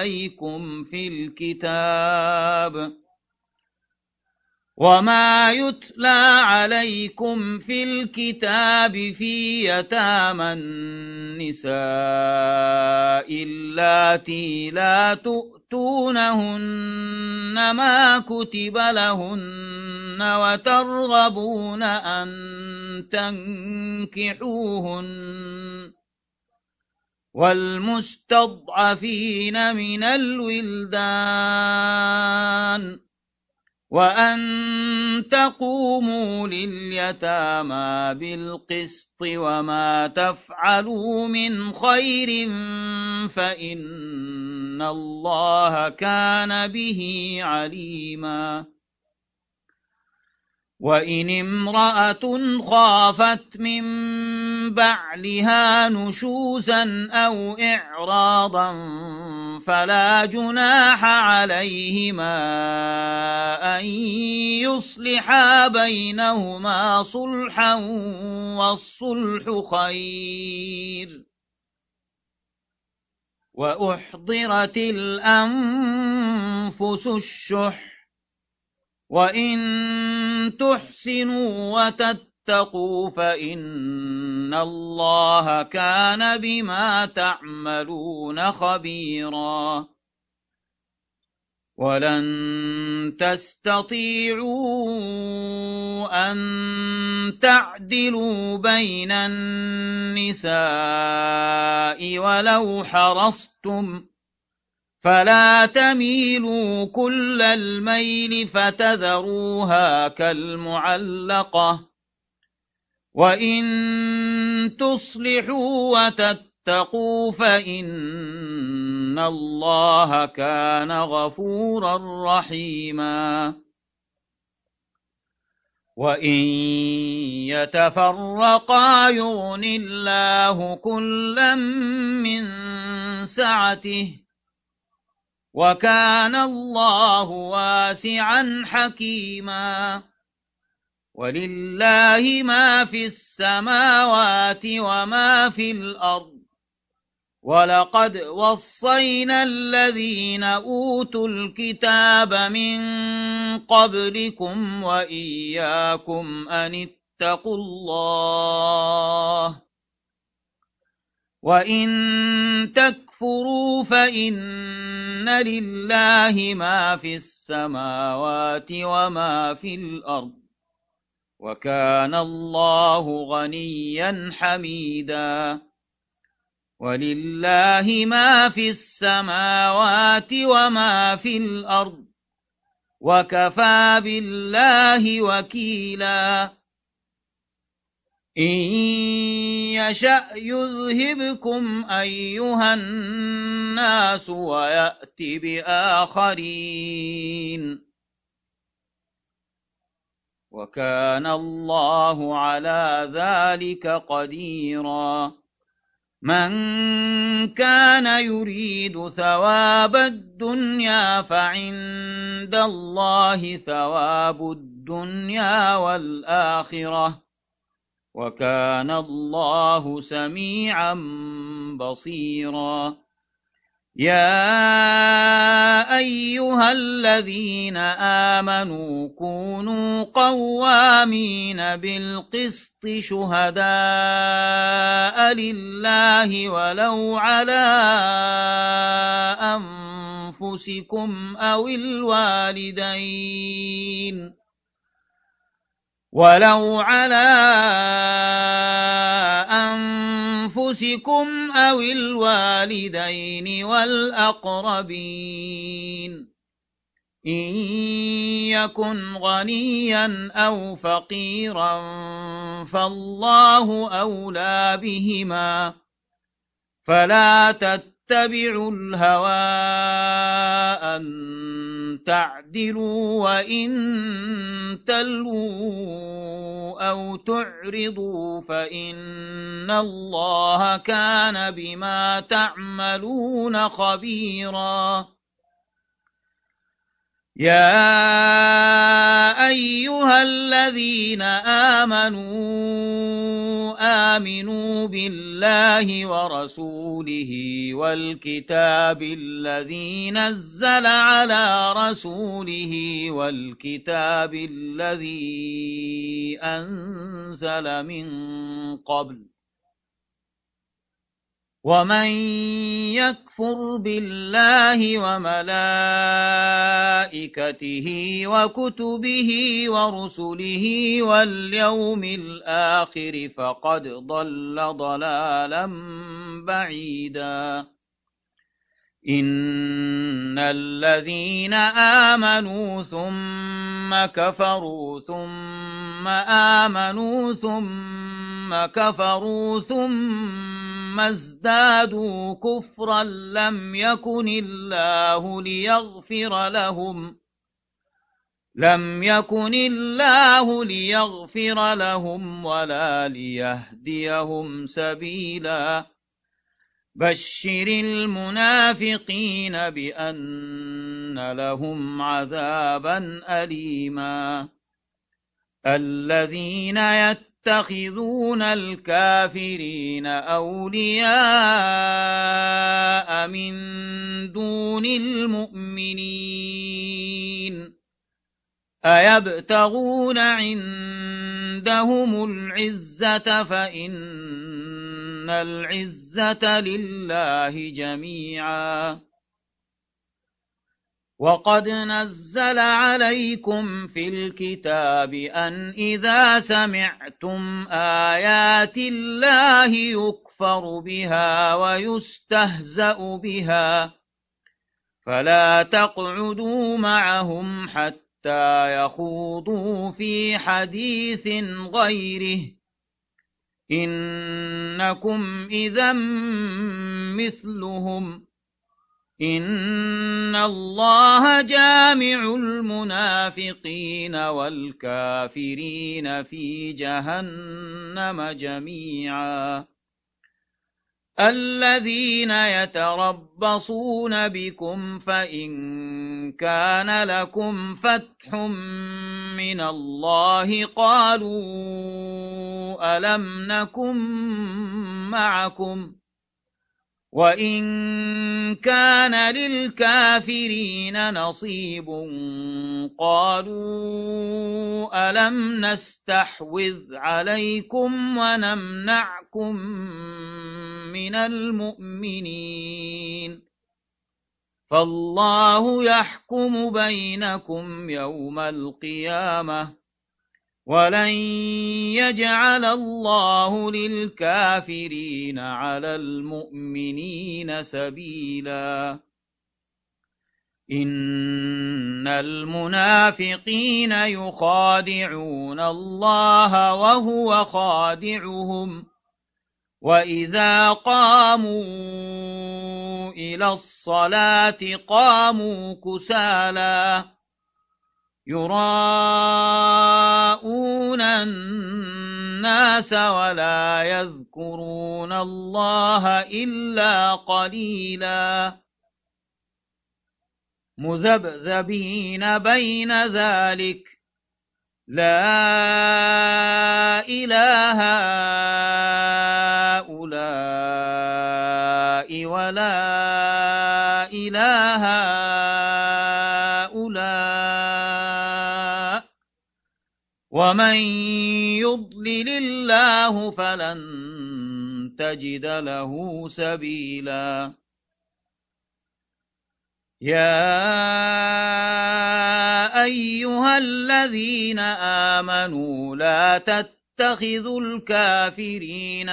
عليكم في الكتاب في يتامى النساء اللاتي لا تؤتونهن ما كتب لهن وترغبون أن تنكحوهن والمستضعفين من الولدان وأن تقوموا لليتامى بالقسط وما تفعلوا من خير فإن الله كان به عليما وإن امرأة خافت من بعلها نشوزا أو إعراضا فلا جناح عليهما أن يصلحا بينهما صلحا والصلح خير وأحضرت الأنفس الشح وإن تحسنوا وتتقوا فإن الله كان بما تعملون خبيرا ولن تستطيعوا أن تعدلوا بين النساء ولو حرصتم، فلا تميلوا كل الميل فتذروها كالمعلقة، وإن تصلحوا وتتقوا فإن الله كان غفورا رحيما. وإن يتفرقا يغن الله كلا من سعته، وكان الله واسعا حكيما. ولله ما في السماوات وما في الأرض، ولقد وصينا الذين أوتوا الكتاب من قبلكم وإياكم أن اتقوا الله، وإن تكفروا فإن لله ما في السماوات وما في الأرض، وكان الله غنيا حميدا. ولله ما في السماوات وما في الأرض، وكفى بالله وكيلا. إن يشأ يذهبكم أيها الناس ويأت بآخرين، وكان الله على ذلك قديرا. من كان يريد ثواب الدنيا فعند الله ثواب الدنيا والآخرة، وكان الله سميعا بصيرا. يا أيها الذين آمنوا كونوا قوامين بالقسط شهداء لله ولو على أنفسكم أو الوالدين والأقربين، إن يكن غنيا أو فقيرا فالله أولى بهما، فلا تتبعوا الهوى أن تعدلوا، وإن تلووا أو تعرضوا فإن الله كان بما تعملون خبيرا. يا أيها الذين آمنوا بالله ورسوله والكتاب الذي نزل على رسوله والكتاب الذي أنزل من قبل، ومن يكفر بالله وملائكته وكتبه ورسله واليوم الآخر فقد ضل ضلالا بعيدا. إن الذين آمنوا ثم كفروا ثم آمنوا ثم كفروا ثم ازدادوا كفرا لم يكن الله ليغفر لهم ولا ليهديهم سبيلا. بشر المنافقين بأن لهم عذابا أليما. الذين يتخذون الكافرين أولياء من دون المؤمنين أيبتغون عندهم العزة فإن العزة لله جميعا. وقد نزل عليكم في الكتاب أن إذا سمعتم آيات الله يكفر بها ويستهزأ بها فلا تقعدوا معهم حتى يخوضوا في حديث غيره إنكم إذا مثلهم إن الله جامع المنافقين والكافرين في جهنم جميعا الذين يتربصون بكم فإن كان لكم فتح من الله قالوا ألم نكن معكم وإن كان للكافرين نصيب قالوا ألم نستحوذ عليكم ونمنعكم من المؤمنين فالله يحكم بينكم يوم القيامة ولن يجعل الله للكافرين على المؤمنين سبيلا إن المنافقين يخادعون الله وهو خادعهم وإذا قاموا إلى الصلاة قاموا كسالى يراءون الناس ولا يذكرون الله إلا قليلا مذبذبين بين ذلك لا إله هؤلاء ولا إله هؤلاء ومن يضلل الله فلن تجد له سبيلا يا أيها الذين آمنوا لا تتخذوا الكافرين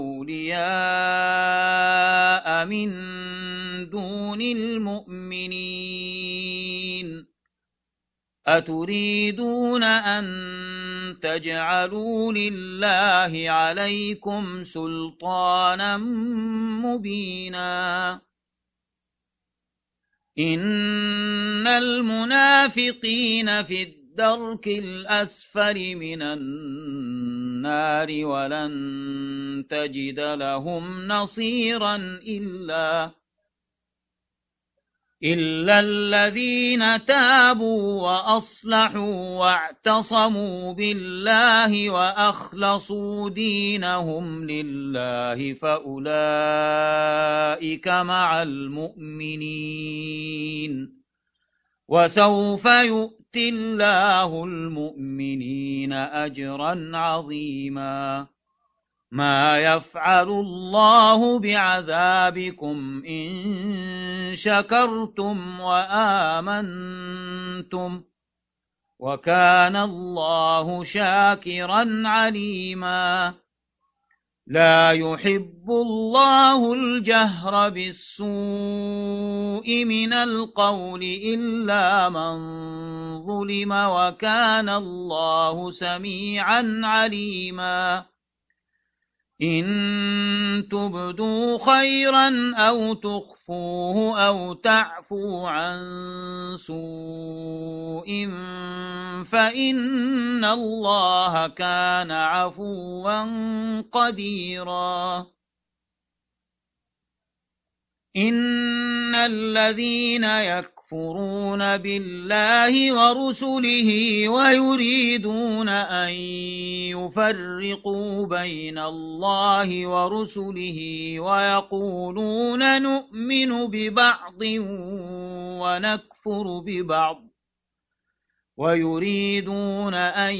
أولياء من دون المؤمنين أتريدون أن تجعلوا لله عليكم سلطانا مبينا إن المنافقين في الدرك الأسفل من النار ولن تجد لهم نصيرا إلا الذين تابوا وأصلحوا واعتصموا بالله وأخلصوا دينهم لله فأولئك مع المؤمنين وسوف يؤتي الله المؤمنين أجرا عظيما ما يفعل الله بعذابكم إن شكرتم وآمنتم وكان الله شاكرا عليما لا يحب الله الجهر بالسوء من القول إلا من ظلم وكان الله سميعا عليما إن تبدوا خيرا أو تخفوه أو تعفوا عن سوء فإن الله كان عفوا قديرا إن الذين يكفرون بالله ورسله ويريدون أن يفرقوا بين الله ورسله ويقولون نؤمن ببعض ونكفر ببعض ويريدون أن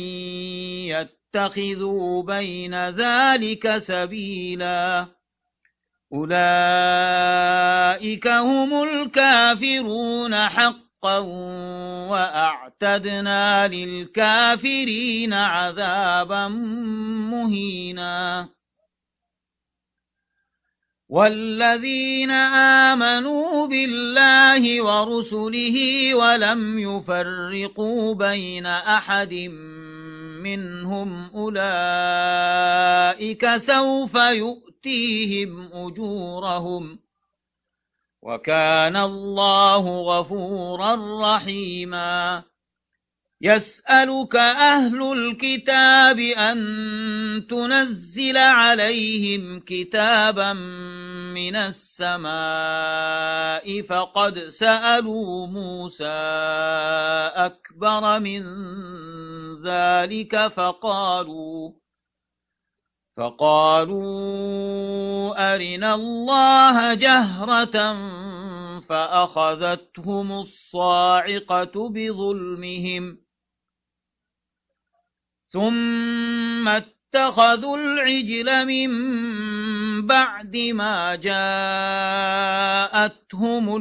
يتخذوا بين ذلك سبيلا أولئك هم الكافرون حقا حقا وأعتدنا للكافرين عذابا مهينا والذين آمنوا بالله ورسله ولم يفرقوا بين أحد منهم أولئك سوف يؤتيهم أجورهم وكان الله غفورا رحيما يسألك أهل الكتاب أن تنزل عليهم كتابا من السماء فقد سألوا موسى أكبر من ذلك فقالوا أرنا الله جهرة فأخذتهم الصاعقة بظلمهم ثم اتخذوا العجل من بعد ما جاءتهم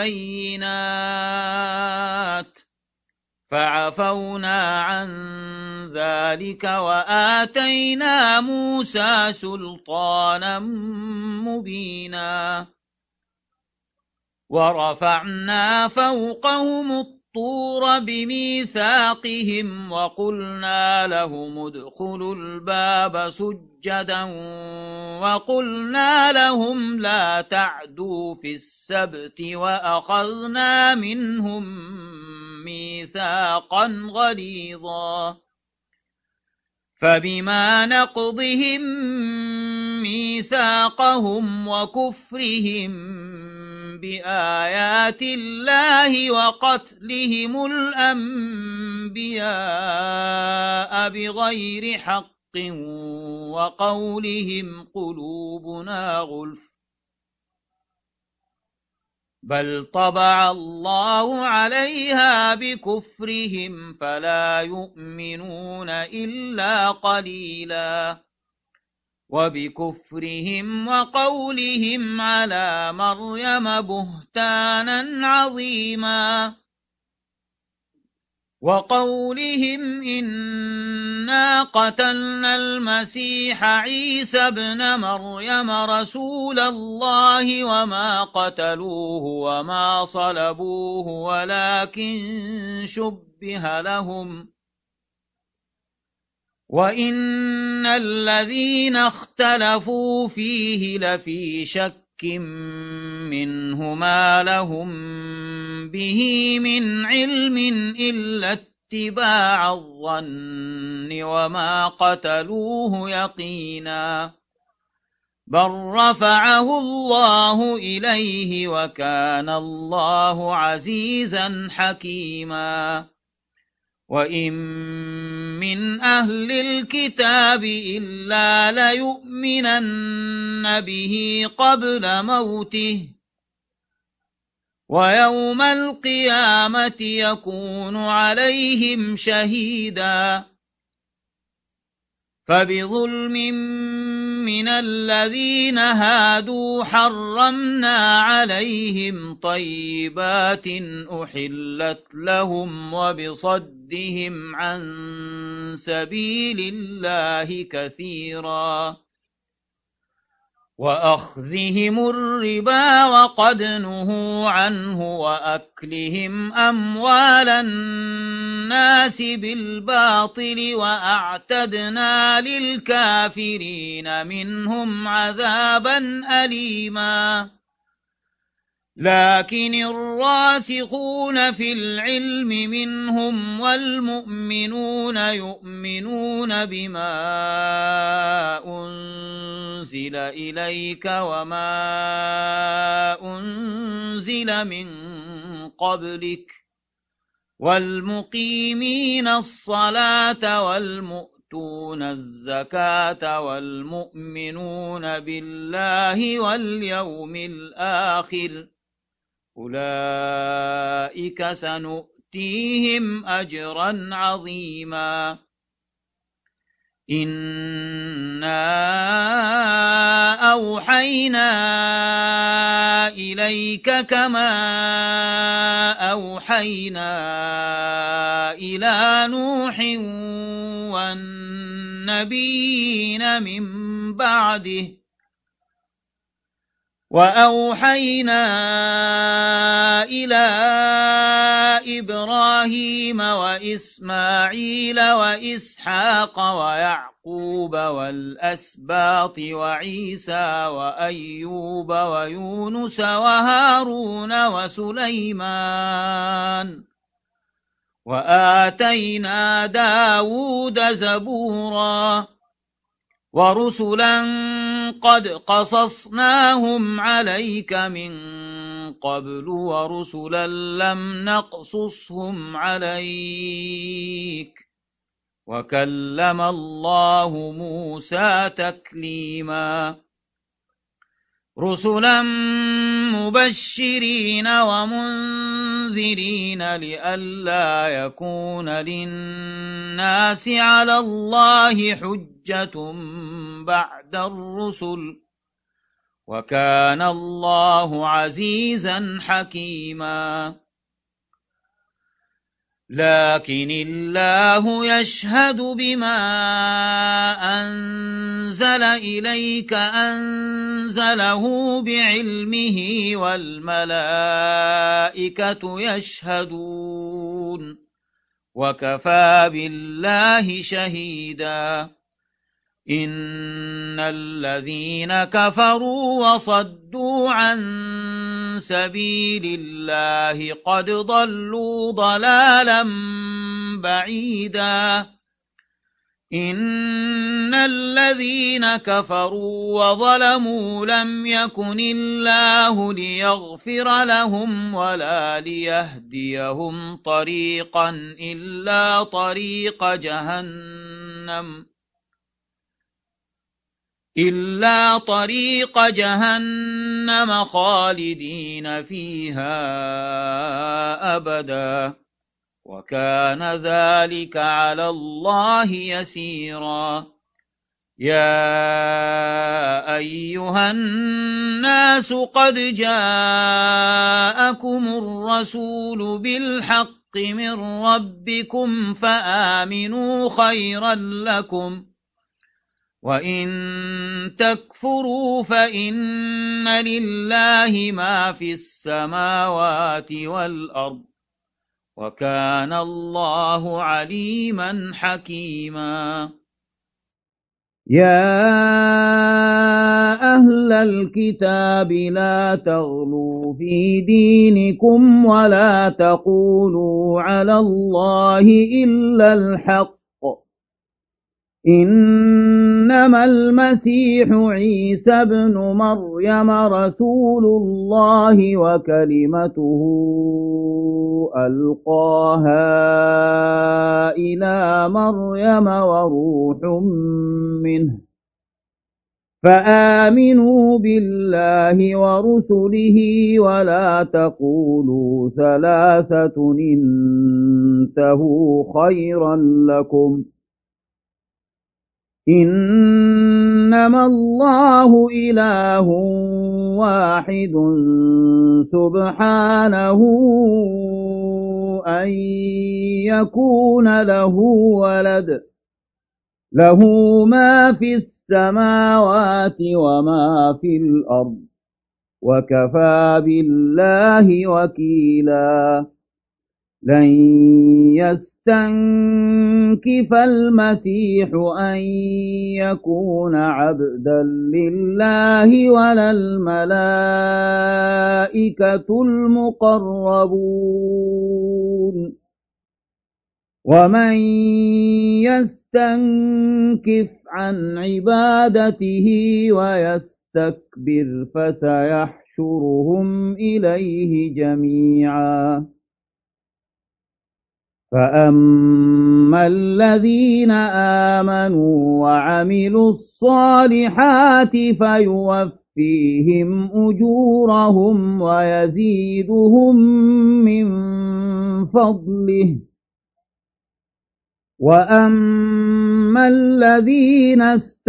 البينات فعفونا عن ذلك وآتينا موسى سلطانا مبينا ورفعنا فوقهم الطور بميثاقهم وقلنا لهم ادخلوا الباب سجدا وقلنا لهم لا تعدوا في السبت وأخذنا منهم ميثاقا غليظا فبما نقضهم ميثاقهم وكفرهم بآيات الله وقتلهم الأنبياء بغير حق وقولهم قلوبنا غلف بل طبع الله عليها بكفرهم فلا يؤمنون إلا قليلا وبكفرهم وقولهم على مريم بهتانا عظيما وقولهم إنا قتلنا المسيح عيسى ابن مريم رسول الله وما قتلوه وما صلبوه ولكن شبه لهم وإن الذين اختلفوا فيه لفي شك منه ما لهم به من علم إلا اتباع الظن وما قتلوه يقينا بل رفعه الله إليه وكان الله عزيزا حكيما وإن من أهل الكتاب إلا ليؤمنن به قبل موته ويوم القيامة يكون عليهم شهيدا فبظلم من الذين هادوا حرمنا عليهم طيبات أحلت لهم وبصدهم عن سبيل الله كثيرا وأخذهم الربا وقد نهوا عنه وأكلهم أموال الناس بالباطل وأعتدنا للكافرين منهم عذابا أليما لكن الراسخون في العلم منهم والمؤمنون يؤمنون بما أنزل إليك وما أنزل من قبلك والمقيمين الصلاة والمؤتون الزكاة والمؤمنون بالله واليوم الآخر أولئك سنؤتيهم أجرا عظيما إنا أوحينا إليك كما أوحينا أوحينا إلى نوح والنبيين من بعده وأوحينا إلى إبراهيم وإسماعيل وإسحاق ويعقوب والأسباط وعيسى وأيوب ويونس وهارون وسليمان وآتينا داود زبورا ورسلا قد قصصناهم عليك من قبل ورسلا لم نقصصهم عليك وكلم الله موسى تكليما رسلا مبشرين ومنذرين لئلا يكون للناس على الله حجة بعد الرسل وكان الله عزيزا حكيما لكن الله يشهد بما أنزل إليك أنزله بعلمه والملائكة يشهدون وكفى بالله شهيدا إن الذين كفروا وصدوا عن سبيل الله قد ضلوا ضلالا بعيدا إن الذين كفروا وظلموا لم يكن الله ليغفر لهم ولا ليهديهم طريقا إلا طريق جهنم خالدين فيها أبدا وكان ذلك على الله يسيرا يا أيها الناس قد جاءكم الرسول بالحق من ربكم فآمنوا خيرا لكم وإن تكفروا فإن لله ما في السماوات والأرض وكان الله عليما حكيما يا أهل الكتاب لا تغلوا في دينكم ولا تقولوا على الله إلا الحق إنما المسيح عيسى ابن مريم رسول الله وكلمته ألقاها إلى مريم وروح منه فآمنوا بالله ورسله ولا تقولوا ثلاثة انتهوا خيرا لكم إنما الله إله واحد سبحانه أن يكون له ولد له ما في السماوات وما في الأرض وكفى بالله وكيلا لن يستنكف المسيح أن يكون عبدا لله ولا الملائكة المقربون ومن يستنكف عن عبادته ويستكبر فسيحشرهم إليه جميعا فأما الذين آمنوا وعملوا الصالحات فيوفيهم أجورهم ويزيدهم من فضله وأما الذين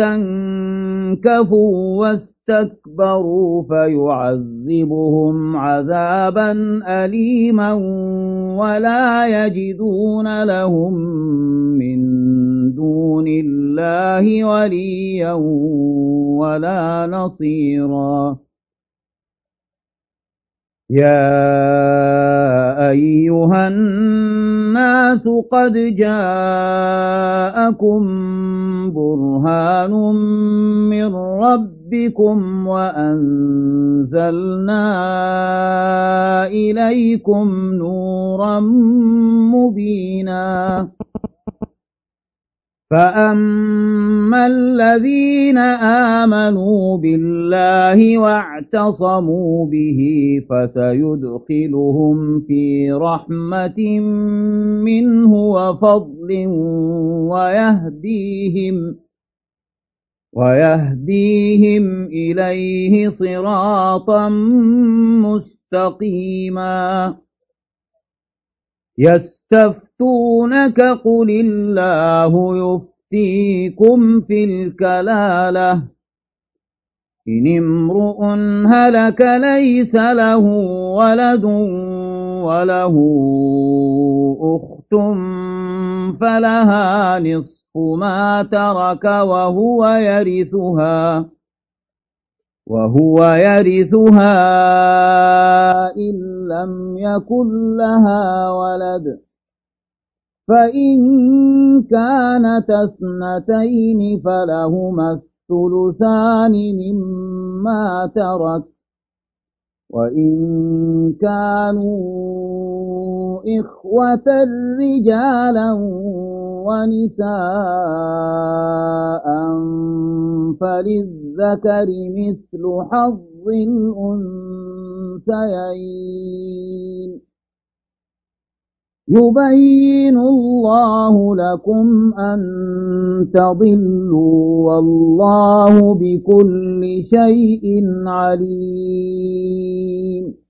استنكفوا واستكبروا فيعذبهم عذابا أليما ولا يجدون لهم من دون الله وليا ولا نصيرا يا أيها الناس قد جاءكم برهان من ربكم وأنزلنا إليكم نورا مبينا فأما الذين آمنوا بالله واعتصموا به فسيدخلهم في رحمة منه وفضل ويهديهم إليه صراطا مستقيما يستفتونك قل الله يفتيكم في الكلالة إن امرؤ هلك ليس له ولد وله أخت فلها نصف ما ترك وهو يرثها إن لم يكن لها ولد فإن كانت اثنتين فلهما الثلثان مما ترك وإن كانوا إخوة رجالا ونساء فللذكر مثل حظ الأنثيين يبين الله لكم أن تضلوا والله بكل شيء عليم